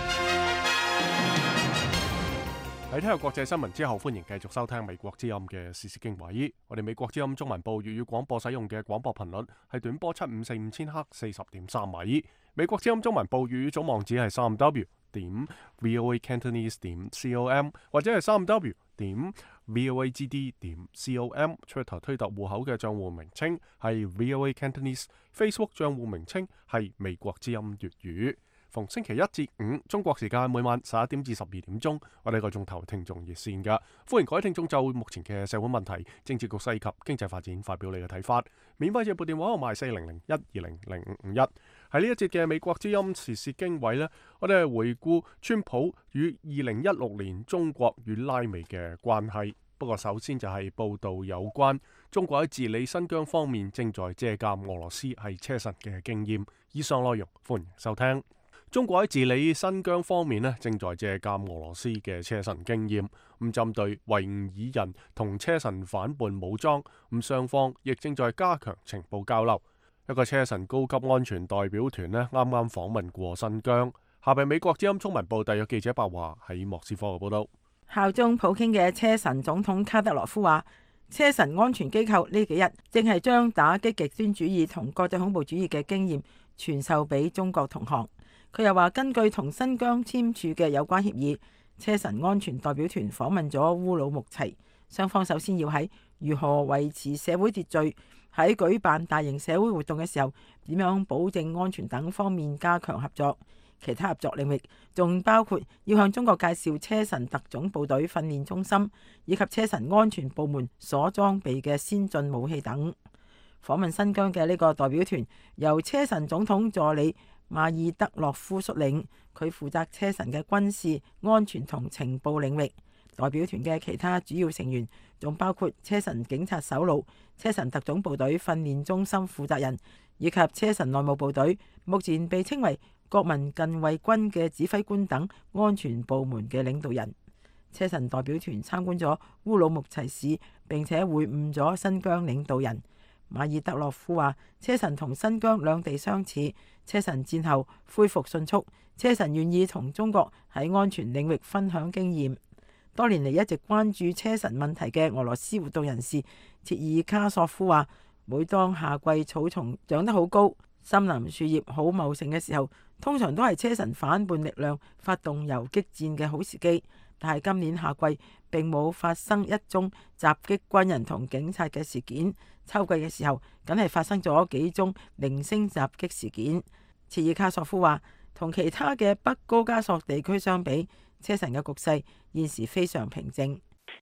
喺聽日國際新聞之後，歡迎繼續收聽美國之音嘅時事經緯。我哋美國之音中文部粵語廣播使用嘅廣播頻率係短波七五四五千赫四十點三米。美國之音中文部粵語總網址係三 w 點 voacantonese 點 com 或者係三 w 點 voagd 點 com。Twitter 推特戶口嘅賬戶名稱係 voacantonese，Facebook 賬戶名稱係美國之音粵語。逢星期一至五中國時間每晚十一點至十二點鐘，我哋個眾頭聽眾熱線㗎，歡迎各位聽眾就目前嘅社會問題、政治局勢及經濟發展發表你嘅睇法。免費嘅撥電話號碼四零零一二零零五五一。喺呢一節嘅美國之音時事經緯呢，我哋係回顧川普與二零一六年中國與拉美嘅關係。不過首先就係報道有關中國喺治理新疆方面正在借鑑俄羅斯係車臣嘅經驗。以上內容歡迎收聽。中國喺治理新疆方面咧，正在借鑑俄羅斯嘅車臣經驗，咁針對維吾爾人同車臣反叛武裝，咁雙方亦正在加強情報交流。一個車臣高級安全代表團咧，啱啱訪問過新疆。下邊美國之音中文部特約記者白華喺莫斯科嘅報道。 效忠普京嘅車臣總統卡德羅夫話，車臣安全機構呢幾日正係將打擊極端主義同國際恐怖主義嘅經驗傳授俾中國同行。佢又話，根據同新疆簽署嘅有關協議，車臣安全代表團訪問咗烏魯木齊，雙方首先要喺如何維持社會秩序、喺舉辦大型社會活動嘅時候點樣保證安全等方面加強合作。其他合作領域仲包括要向中國介紹車臣特種部隊訓練中心以及車臣安全部門所裝備嘅先進武器等。訪問新疆嘅呢個代表團由車臣總統助理馬爾德洛夫率領，佢負責車臣嘅軍事、安全同情報領域。代表團嘅其他主要成員仲包括車臣警察首腦、車臣特種部隊訓練中心負責人以及車臣內務部隊，目前被稱為國民近衛軍嘅指揮官等安全部門嘅領導人。車臣代表團參觀咗烏魯木齊市，並且會晤咗新疆領導人。馬爾德洛夫話，車臣同新疆兩地相似，車臣戰後恢復迅速，車臣願意同中國喺安全領域分享經驗。多年嚟一直關注車臣問題嘅俄羅斯活動人士切爾卡索夫話，每當夏季草叢長得好高，森林樹葉好茂盛嘅時候，通常都係車臣反叛力量發動游擊戰嘅好時機。但係今年夏季並冇發生一宗襲擊軍人同警察嘅事件，秋季嘅時候梗係發生咗幾宗零星襲擊事件。切爾卡索夫話，同其他嘅北高加索地區相比，車臣嘅局勢現時非常平靜。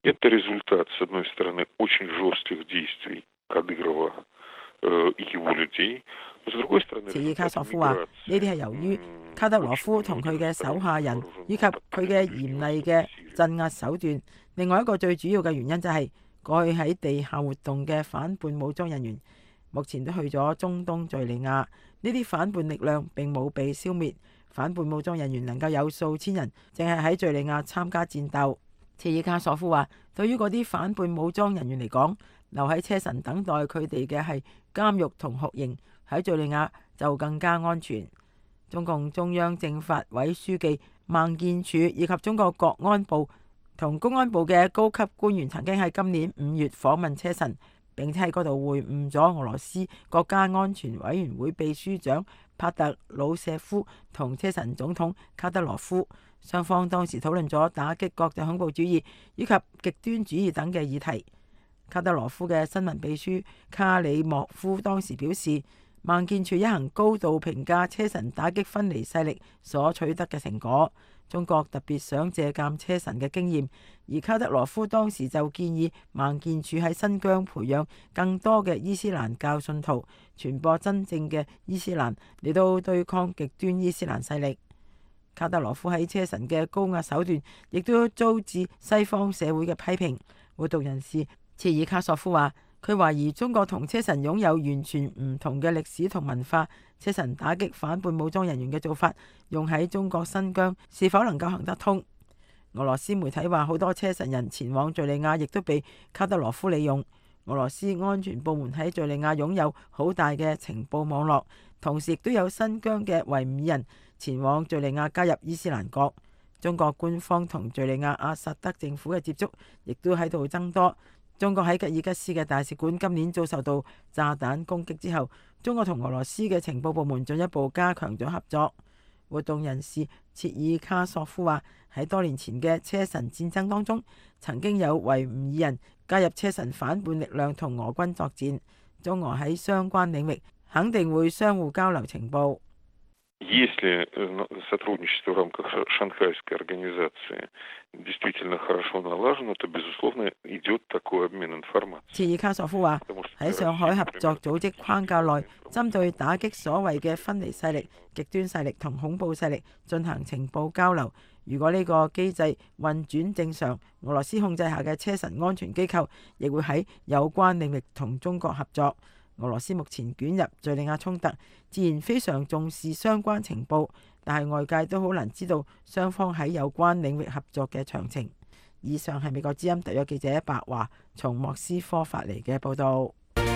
切爾卡索夫話，呢啲係由於卡德羅夫同佢嘅手下人以及佢嘅嚴厲嘅鎮壓手段。另外一個最主要嘅原因就係過去喺地下活動嘅反叛武裝人員，目前都去咗中東敘利亞。呢啲反叛力量並冇被消滅，反叛武裝人員能夠有數千人，淨係喺敘利亞參加戰鬥。切爾卡索夫話，對於嗰啲反叛武裝人員嚟講，留喺車臣等待佢哋嘅係監獄同酷刑，喺敘利亞就更加安全。中共中央政法委書記孟建柱以及中國國安部同公安部嘅高級官員曾經喺今年五月訪問車臣， 並且喺嗰度會晤咗俄羅斯國家安全委員會秘書長帕特魯舍夫同車臣總統卡德羅夫。雙方當時討論咗打擊國際恐怖主義以及極端主義等嘅議題。卡德羅夫嘅新聞秘書卡里莫夫當時表示，孟建柱一行高度評價車臣打擊分離勢力所取得嘅成果，中國特別想借鑑車臣嘅經驗。而卡德羅夫當時就建議孟建柱喺新疆培養更多嘅伊斯蘭教信徒，傳播真正嘅伊斯蘭，嚟到對抗極端伊斯蘭勢力。卡德羅夫喺車臣嘅高壓手段，亦都遭致西方社會嘅批評。活動人士切爾卡索夫話，佢懷疑中國同車臣擁有完全唔同嘅歷史同文化，車臣打擊反叛武裝人員嘅做法，用喺中國新疆是否能夠行得通？俄羅斯媒體話，好多車臣人前往敘利亞，亦都被卡德羅夫利用。俄羅斯安全部門喺敘利亞擁有好大嘅情報網絡，同時亦都有新疆嘅維吾爾人前往敘利亞加入伊斯蘭國。中國官方同敘利亞阿薩德政府嘅接觸亦都喺度增多。中國喺吉爾吉斯嘅大使館今年遭受到炸彈攻擊之後，中國同俄羅斯嘅情報部門進一步加強咗合作。活動人士切爾卡索夫話，喺多年前嘅車臣戰爭當中，曾經有維吾爾人加入車臣反叛力量同俄軍作戰。中俄喺相關領域肯定會相互交流情報。 Если сотрудничество в рамках Шанхайской организации действительно хорошо налажено, то, безусловно, идет такой обмен информацией. 切爾卡索夫話，喺上海合作組織框架內，針對打擊所謂嘅分離勢力、極端勢力同恐怖勢力進行情報交流。如果呢個機制運轉正常，俄羅斯控制下嘅車臣安全機構亦會喺有關領域同中國合作。俄羅斯目前捲入敘利亞衝突，自然非常重視相關情報，但係外界都好難知道雙方喺有關領域合作嘅詳情。以上係美國之音特約記者白華從莫斯科發嚟嘅報導。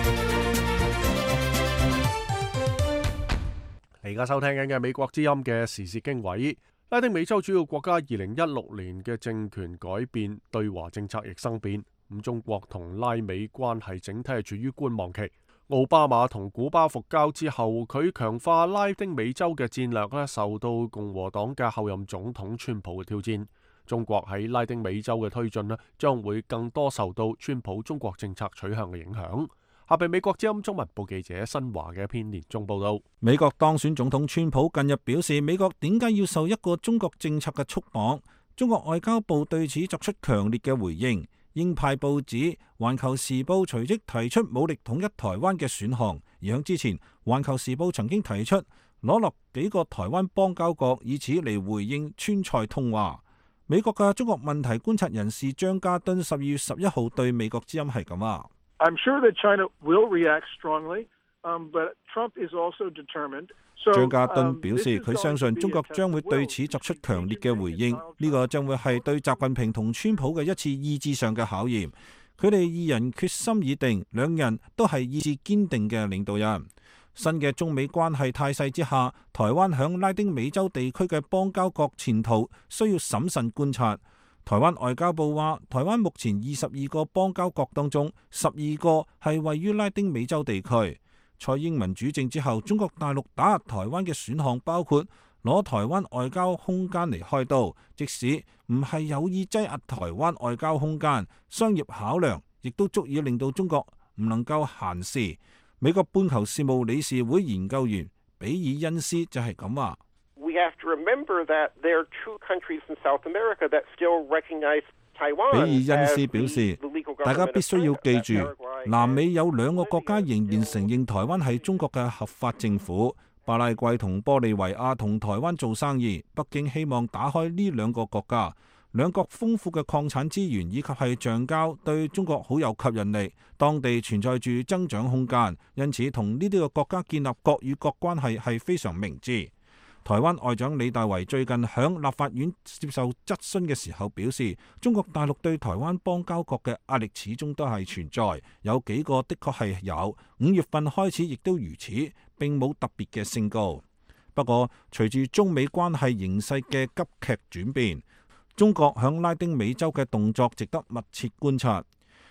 你而家收聽緊嘅美國之音嘅時事經緯。拉丁美洲主要國家二零一六年嘅政權改變，對華政策亦生變。咁中國同拉美關係整體係處於觀望期。奧巴馬同古巴復交之後，佢強化拉丁美洲嘅戰略咧，受到共和黨嘅後任總統川普嘅挑戰。中國喺拉丁美洲嘅推進咧，將會更多受到川普中國政策取向嘅影響。下邊美國之音中文部記者新華嘅一篇年終報道。 美國當選總統川普近日表示，美國點解要受一個中國政策嘅束綁？中國外交部對此作出強烈嘅回應。鷹派報紙《環球時報》隨即提出武力統一台灣嘅選項，而響之前，《環球時報》曾經提出攞落幾個台灣邦交國，以此嚟回應川菜通話。美國嘅中國問題觀察人士張家敦十二月十一號對美國之音係咁話。 I'm sure that China will react strongly, um, but Trump is also determined. 張家敦表示，佢相信中國將會對此作出強烈嘅回應，呢個將會係對習近平同川普嘅一次意志上嘅考驗。佢哋二人決心已定，兩人都係意志堅定嘅領導人。新嘅中美關係態勢之下，台灣響拉丁美洲地區嘅邦交國前途需要審慎觀察。台灣外交部話，台灣目前二十二個邦交國當中，十二個係位於拉丁美洲地區。蔡英文主政之後，中國大陸打壓台灣嘅選項包括攞台灣外交空間嚟開刀，即使唔係有意擠壓台灣外交空間，商業考量亦都足以令到中國唔能夠閒視。美國半球事務理事會研究員比爾恩斯就係咁話。 We have to remember that there are two countries in South America that still recognize Taiwan. 比爾恩斯表示，大家必須要記住，南美有兩個國家仍然承認台灣係中國嘅合法政府。巴拉圭同玻利維亞同台灣做生意，北京希望打開呢兩個國家。兩國豐富嘅礦產資源以及係橡膠對中國好有吸引力，當地存在住增長空間，因此同呢啲個國家建立國與國關係係非常明智。台灣外長李大維最近響立法院接受質詢嘅時候表示，中國大陸對台灣邦交國嘅壓力始終都係存在，有幾個的確係有，五月份開始亦都如此，並冇特別嘅升高。不過，隨住中美關係形勢嘅急劇轉變，中國響拉丁美洲嘅動作值得密切觀察。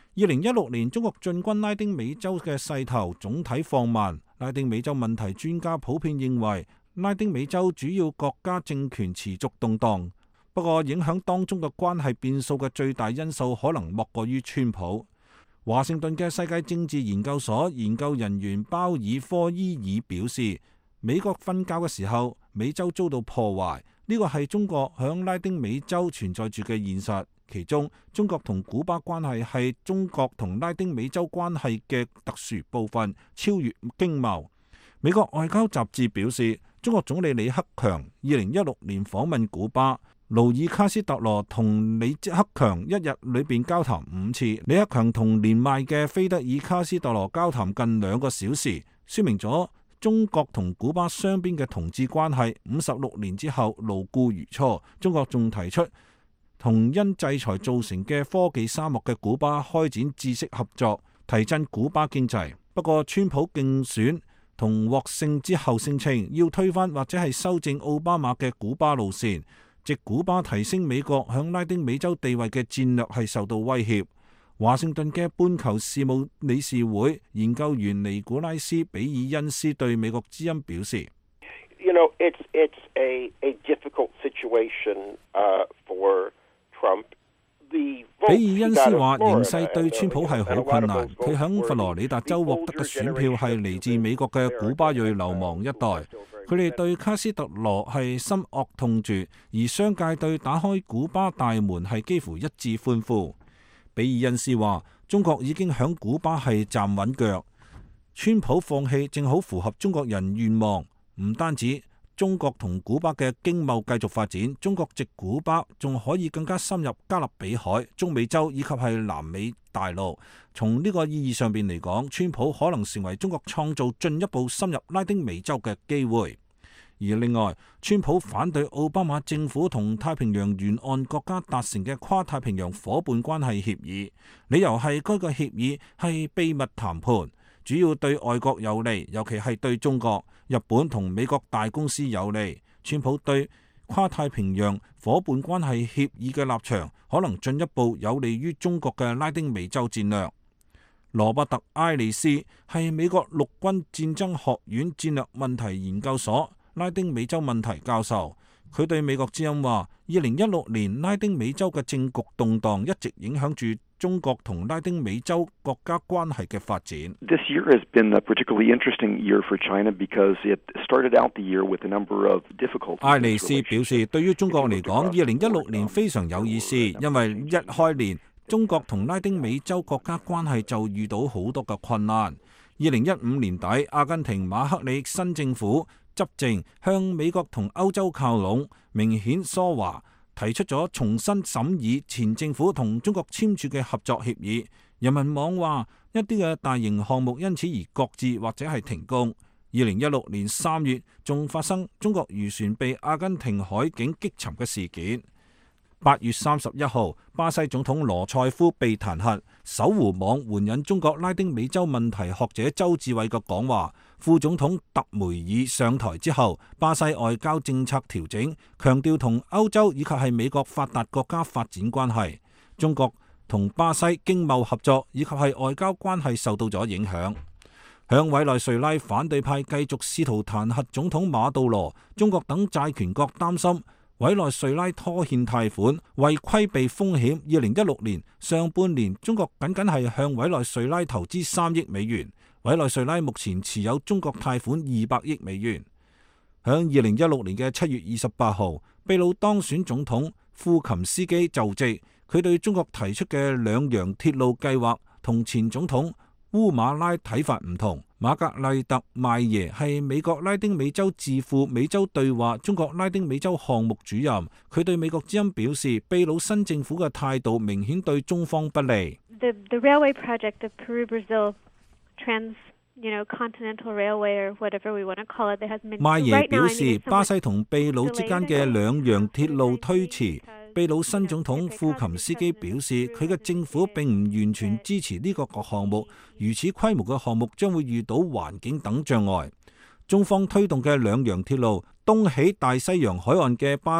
二零一六年中國進軍拉丁美洲嘅勢頭總體放慢。拉丁美洲問題專家普遍認為，拉丁美洲主要國家政權持續動盪，不過影響當中嘅關係變數嘅最大因素可能莫過於川普。華盛頓嘅世界政治研究所研究人員鮑爾科伊爾表示，美國瞓覺嘅時候，美洲遭到破壞，呢個係中國響拉丁美洲存在住嘅現實。其中，中國同古巴關係係中國同拉丁美洲關係嘅特殊部分，超越經貿。美國外交雜誌表示，中國總理李克強二零一六年訪問古巴，盧爾卡斯特羅同李克強一日裏邊交談五次，李克強同年邁嘅菲德爾卡斯特羅交談近兩個小時，說明咗中國同古巴雙邊嘅同志關係五十六年之後牢固如初。中國仲提出同因制裁造成嘅科技沙漠嘅古巴開展知識合作，提振古巴經濟。不過，川普競選同獲勝之後聲稱要推翻或者係修正奧巴馬嘅古巴路線，藉古巴提升美國響拉丁美洲地位嘅戰略係受到威脅。華盛頓嘅半球事務理事會研究員尼古拉斯比爾恩斯對美國之音表示 ：You know, it's it's a a difficult situation, uh, for Trump. 比爾恩斯話：形勢對川普係好困難。佢響佛羅里達州獲得嘅選票係嚟自美國嘅古巴裔流亡一代，佢哋對卡斯特羅係深惡痛絕，而商界對打開古巴大門係幾乎一致歡呼。比爾恩斯話：中國已經響古巴係站穩腳，川普放棄正好符合中國人願望，唔單止中國同古巴嘅經貿繼續發展，中國藉古巴仲可以更加深入加勒比海、中美洲以及係南美大陸。從呢個意義上邊嚟講，川普可能成為中國創造進一步深入拉丁美洲嘅機會。而另外，川普反對奧巴馬政府同太平洋沿岸國家達成嘅跨太平洋夥伴關係協議，理由係該個協議係秘密談判，主要對外國有利，尤其係對中國、日本同美國大公司有利。川普對跨太平洋夥伴關係協議嘅立場，可能進一步有利於中國嘅拉丁美洲戰略。羅伯特埃利斯係美國陸軍戰爭學院戰略問題研究所拉丁美洲問題教授，佢對美國之音話：二零一六年拉丁美洲嘅政局動盪一直影響住中國同拉丁美洲國家關係嘅發展。 This year has been a particularly interesting year for China because it started out the year with a number of difficulties. 艾利斯表示，對於中國嚟講，二零一六年非常有意思，因為一開年中國同拉丁美洲國家關係就遇到好多嘅困難。二零一五年底，阿根廷馬克里新政府執政向美國同歐洲靠攏，明顯疏華，提出咗重新審議前政府同中國簽署嘅合作協議。人民網話一啲嘅大型項目因此而擱置或者係停工。二零一六年三月仲發生中國漁船被阿根廷海警擊沉嘅事件。八月三十一號，巴西總統羅塞夫被彈劾。搜狐網援引中國拉丁美洲問題學者周志偉嘅講話，副總統特梅爾上台之後，巴西外交政策調整，強調同歐洲以及係美國發達國家發展關係。中國同巴西經貿合作以及係外交關係受到咗影響。響委內瑞拉反對派繼續試圖彈劾總統馬杜羅，中國等債權國擔心委內瑞拉拖欠貸款，為規避風險，二零一六年上半年中國僅僅係向委內瑞拉投資三億美元。委內瑞拉目前持有中國貸款二百億美元。響二零一六年嘅七月二十八號，秘魯當選總統庫琴斯基就職，佢對中國提出嘅兩洋鐵路計劃同前總統烏馬拉睇法唔同。瑪格麗特邁耶係美國拉丁美洲智庫美洲對話中國拉丁美洲項目主任，佢對美國之音表示，秘魯新政府嘅態度明顯對中方不利。 The, the railway project, the Peru-Brazil trans, you know, continental railway or whatever we want to call it, there has been. 邁耶表示，巴西同秘魯之間嘅兩洋鐵路推遲。秘魯新總統庫琴斯基表示，佢嘅政府並唔完全支持呢個個項目，如此規模嘅項目將會遇到環境等障礙。中方推動嘅兩洋鐵路，東起大西洋海岸嘅巴西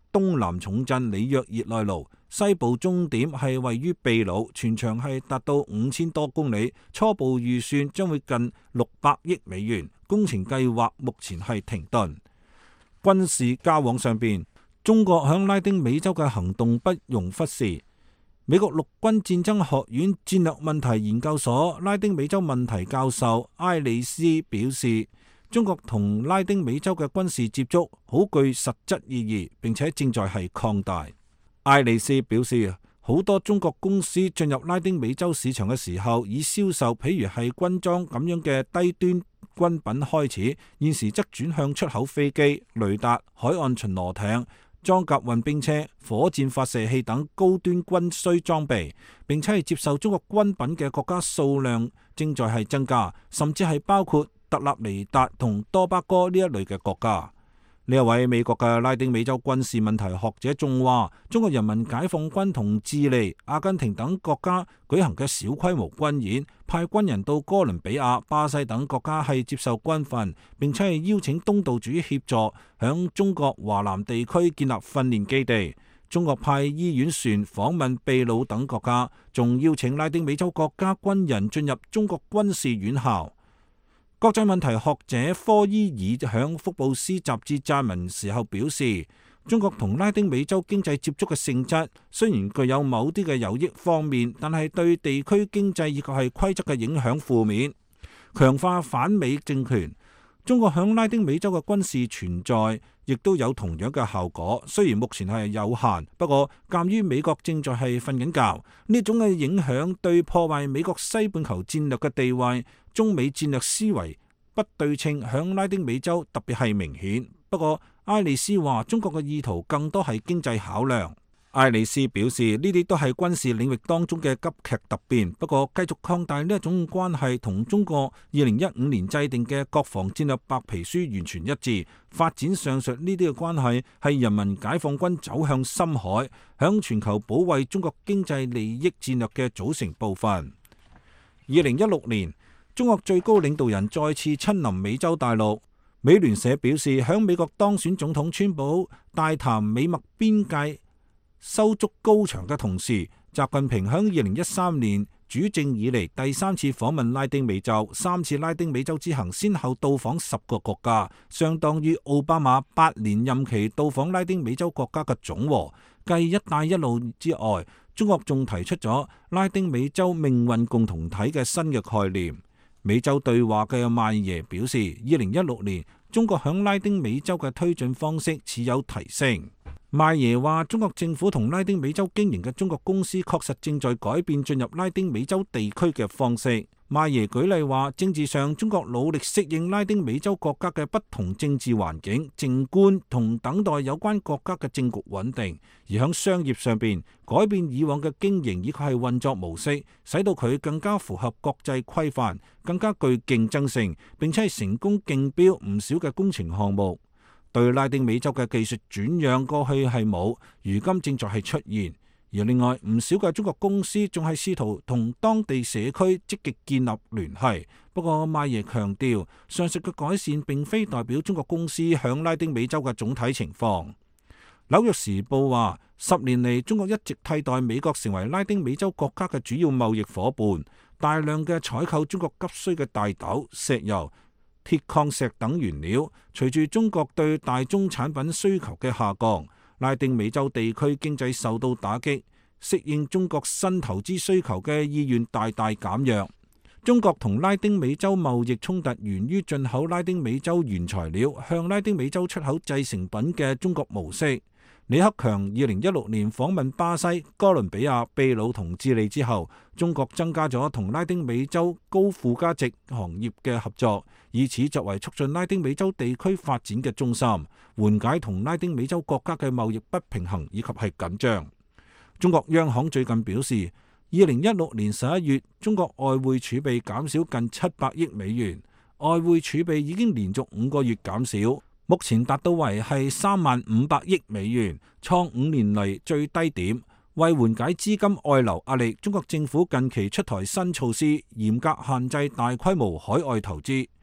東南重鎮里約熱內盧，西部終點係位於秘魯，全長係達到五千多公里，初步預算將會近六百億美元。工程計劃目前係停頓。軍事交往上邊，中國響拉丁美洲嘅行動不容忽視。美國陸軍戰爭學院戰略問題研究所拉丁美洲問題教授埃利斯表示，中國同拉丁美洲嘅軍事接觸好具實質意義，並且正在係擴大。埃利斯表示，好多中國公司進入拉丁美洲市場嘅時候，以銷售譬如係軍裝咁樣嘅低端軍品開始，現時則轉向出口飛機、雷達、海岸巡邏艇、裝甲運兵車、火箭發射器等高端軍需裝備，並且係接受中國軍品嘅國家數量正在係增加，甚至係包括特立尼達同多巴哥呢一類嘅國家。呢一位美國嘅拉丁美洲軍事問題學者仲話，中國人民解放軍同智利、阿根廷等國家舉行嘅小規模軍演，派軍人到哥倫比亞、巴西等國家係接受軍訓，並且係邀請東道主協助響中國華南地區建立訓練基地。中國派醫院船訪問秘魯等國家，仲邀請拉丁美洲國家軍人進入中國軍事院校。國際問題學者科伊爾響福布斯雜誌撰文時候表示，中國同拉丁美洲經濟接觸嘅性質雖然具有某啲嘅有益方面，但係對地區經濟以及係規則嘅影響負面，強化反美政權。中國響拉丁美洲嘅軍事存在亦都有同樣嘅效果，雖然目前係有限，不過鑑於美國正在係瞓緊覺，呢種嘅影響對破壞美國西半球戰略嘅地位、中美戰略思維不對稱響拉丁美洲特別係明顯。不過埃利斯話，中國嘅意圖更多係經濟考量。埃利斯表示，呢啲都係軍事領域當中嘅急劇突變，不過繼續擴大呢一種關係同中國二零一五年制定嘅國防戰略白皮書完全一致。發展上述呢啲嘅關係係人民解放軍走向深海，響全球保衛中國經濟利益戰略嘅組成部分。二零一六年，中國最高領導人再次親臨美洲大陸。美聯社表示，響美國當選總統川普大談美墨邊界修築高牆嘅同時，習近平響二零一三年主政以嚟第三次訪問拉丁美洲，三次拉丁美洲之行先後到訪十個國家，相當於奧巴馬八年任期到訪拉丁美洲國家嘅總和。繼一帶一路之外，中國仲提出咗拉丁美洲命運共同體嘅新嘅概念。美洲對話嘅麥耶表示，二零一六年中國響拉丁美洲嘅推進方式似有提升。麥耶話，中國政府同拉丁美洲經營嘅中國公司確實正在改變進入拉丁美洲地區嘅方式。麥耶舉例話，政治上中國努力適應拉丁美洲國家嘅不同政治環境、靜觀同等待有關國家嘅政局穩定；而響商業上邊，改變以往嘅經營以及係運作模式，使到佢更加符合國際規範，更加具競爭性，並且係成功競標唔少嘅工程項目。對拉丁美洲嘅技術轉讓過去係冇，如今正在係出現。而另外唔少嘅中國公司仲係試圖同當地社區積極建立聯繫。不過麥耶強調，上述嘅改善並非代表中國公司響拉丁美洲嘅總體情況。紐約時報話，十年嚟中國一直替代美國成為拉丁美洲國家嘅主要貿易夥伴，大量嘅採購中國急需嘅大豆、石油、鐵礦石等原料。隨住中國對大宗產品需求嘅下降，拉丁美洲地區經濟受到打擊，適應中國新投資需求嘅意願大大減弱。中國同拉丁美洲貿易衝突源於進口拉丁美洲原材料，向拉丁美洲出口製成品嘅中國模式。李克強二零一六年訪問巴西、哥倫比亞、秘魯同智利之後，中國增加咗同拉丁美洲高附加值行業嘅合作，以此作為促進拉丁美洲地區發展嘅中心，緩解同拉丁美洲國家嘅貿易不平衡以及係緊張。中國央行最近表示，二零一六年十一月，中國外匯儲備減少近七百億美元，外匯儲備已經連續五個月減少。目前達到為係三萬五百億美元，創五年嚟最低點。為緩解資金外流壓力，中國政府近期出台新措施，嚴格限制大規模海外投資。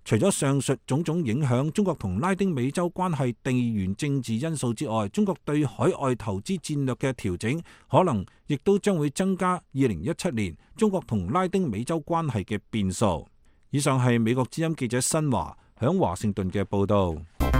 除咗上述種種影響中國同拉丁美洲關係地緣政治因素之外，中國對海外投資戰略嘅調整，可能亦都將會增加二零一七年中國同拉丁美洲關係嘅變數。以上係美國之音記者新華響華盛頓嘅報導。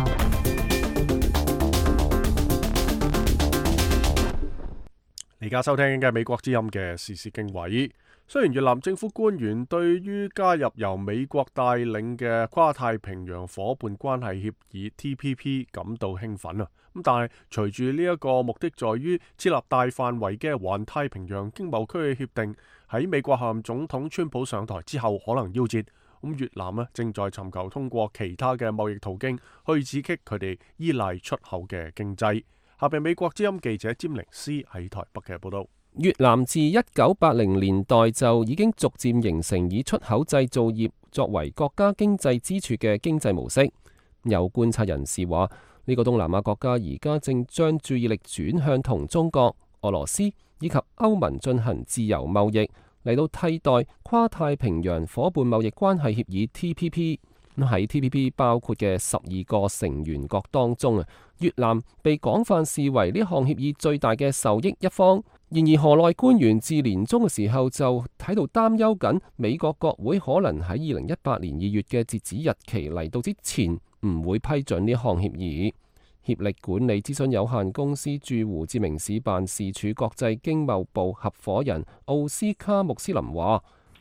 而家收聽嘅美國之音嘅時事經緯。雖然越南政府官員對於加入由美國帶領嘅跨太平洋夥伴關係協議 T P P 感到興奮啊，咁但係隨住呢一個目的在於設立大範圍嘅環太平洋經貿區嘅協定喺美國候任總統川普上台之後可能夭折，咁越南咧正在尋求通過其他嘅貿易途徑去刺激佢哋依賴出口嘅經濟。下邊美國之音記者詹寧斯喺台北嘅報道。 越南自一九八零年代就已經逐漸形成以出口製造業作為國家經濟支柱嘅經濟模式。有觀察人士話，呢個東南亞國家而家正將注意力轉向同中國、俄羅斯以及歐盟進行自由貿易，嚟到替代跨太平洋夥伴貿易關係協議 T P P。喺 T P P 包括嘅十二個成員國當中啊，越南被廣泛視為呢項協議最大嘅受益一方。然而，河內官員自年中嘅時候就喺度擔憂緊，美國國會可能喺二零一八年二月嘅截止日期嚟到之前唔會批准呢項協議。協力管理諮詢有限公司駐胡志明市辦事處國際經貿部合夥人奧斯卡穆斯林話：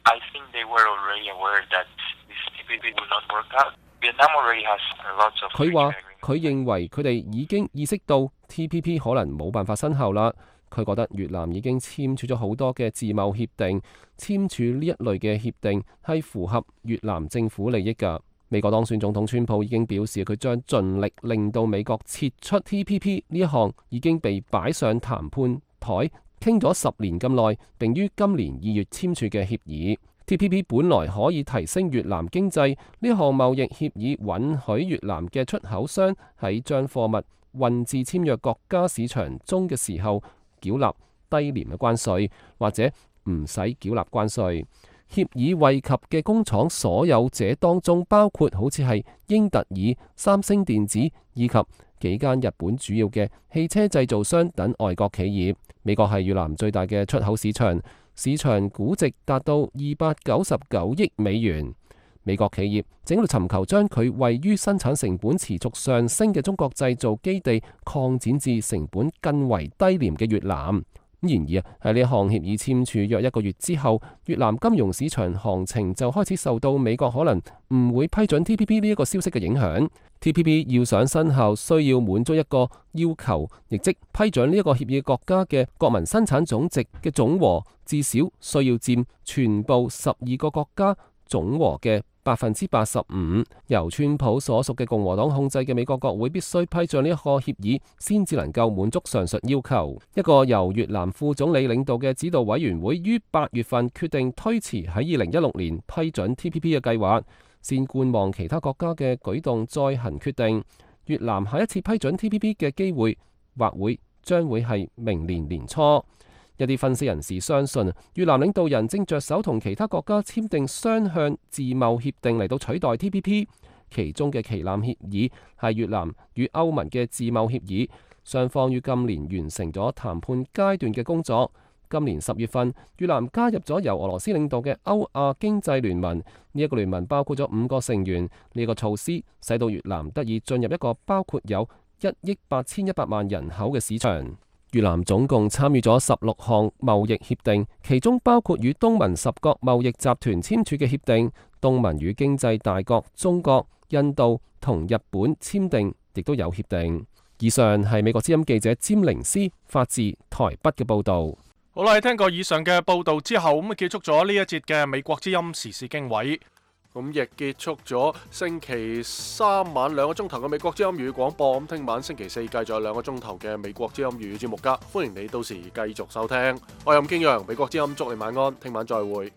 佢話佢認為佢哋已經意識到 T P P 可能冇辦法生效啦。佢覺得越南已經簽署咗好多嘅自貿協定，簽署呢一類嘅協定係符合越南政府利益㗎。美國當選總統川普已經表示佢將盡力令到美國撤出 T P P 呢一項已經被擺上談判台傾咗十年咁耐，並於今年二月簽署嘅協議。T P P 本來可以提升越南經濟，呢項貿易協議允許越南嘅出口商喺將貨物運至簽約國家市場中嘅時候繳納低廉嘅關稅，或者唔使繳納關稅。協議惠及嘅工廠所有者當中，包括好似係英特爾、三星電子以及幾間日本主要嘅汽車製造商等外國企業。美國係越南最大嘅出口市場，市場估值達到二百九十九億美元。美國企業正喺度尋求將佢位於生產成本持續上升嘅中國製造基地擴展至成本更為低廉嘅越南。然而啊，喺呢項協議簽署約一個月之後，越南金融市場行情就開始受到美國可能唔會批准 T P P 呢一個消息嘅影響。T P P 要想生效，需要滿足一個要求，亦即批准呢一個協議國家嘅國民生產總值嘅總和至少需要佔全部十二個國家總和嘅百分之八十五。由川普所屬嘅共和黨控制嘅美國國會必須批准呢一個協議，先至能夠滿足上述要求。一個由越南副總理領導嘅指導委員會於八月份決定推遲喺二零一六年批准 T P P 嘅計劃，先觀望其他國家嘅舉動再行決定。越南下一次批准 T P P 嘅機會或會將會係明年年初。一啲分析人士相信，越南領導人正着手同其他國家簽訂雙向自貿協定嚟到取代 T P P。其中嘅旗艦協議係越南與歐盟嘅自貿協議，雙方於今年完成咗談判階段嘅工作。今年十月份，越南加入咗由俄羅斯領導嘅歐亞經濟聯盟，呢一個聯盟包括咗五個成員。呢個措施使到越南得以進入一個包括有一億八千一百萬人口嘅市場。越南總共參與咗十六項貿易協定，其中包括與東盟十國貿易集團簽署嘅協定，東盟與經濟大國中國、印度同日本簽訂亦都有協定。以上係美國之音記者詹寧斯發自台北嘅報道。 好啦，聽過以上嘅報道之後，咁啊結束咗呢一節嘅美國之音時事經緯。咁亦結束咗星期三晚兩個鐘頭嘅美國之音粵語廣播。咁聽晚星期四繼續有兩個鐘頭嘅美國之音粵語節目噶，歡迎你到時繼續收聽。我係任敬陽，美國之音祝你晚安，聽晚再會。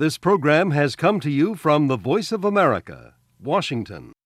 This program has come to you from the Voice of America, Washington.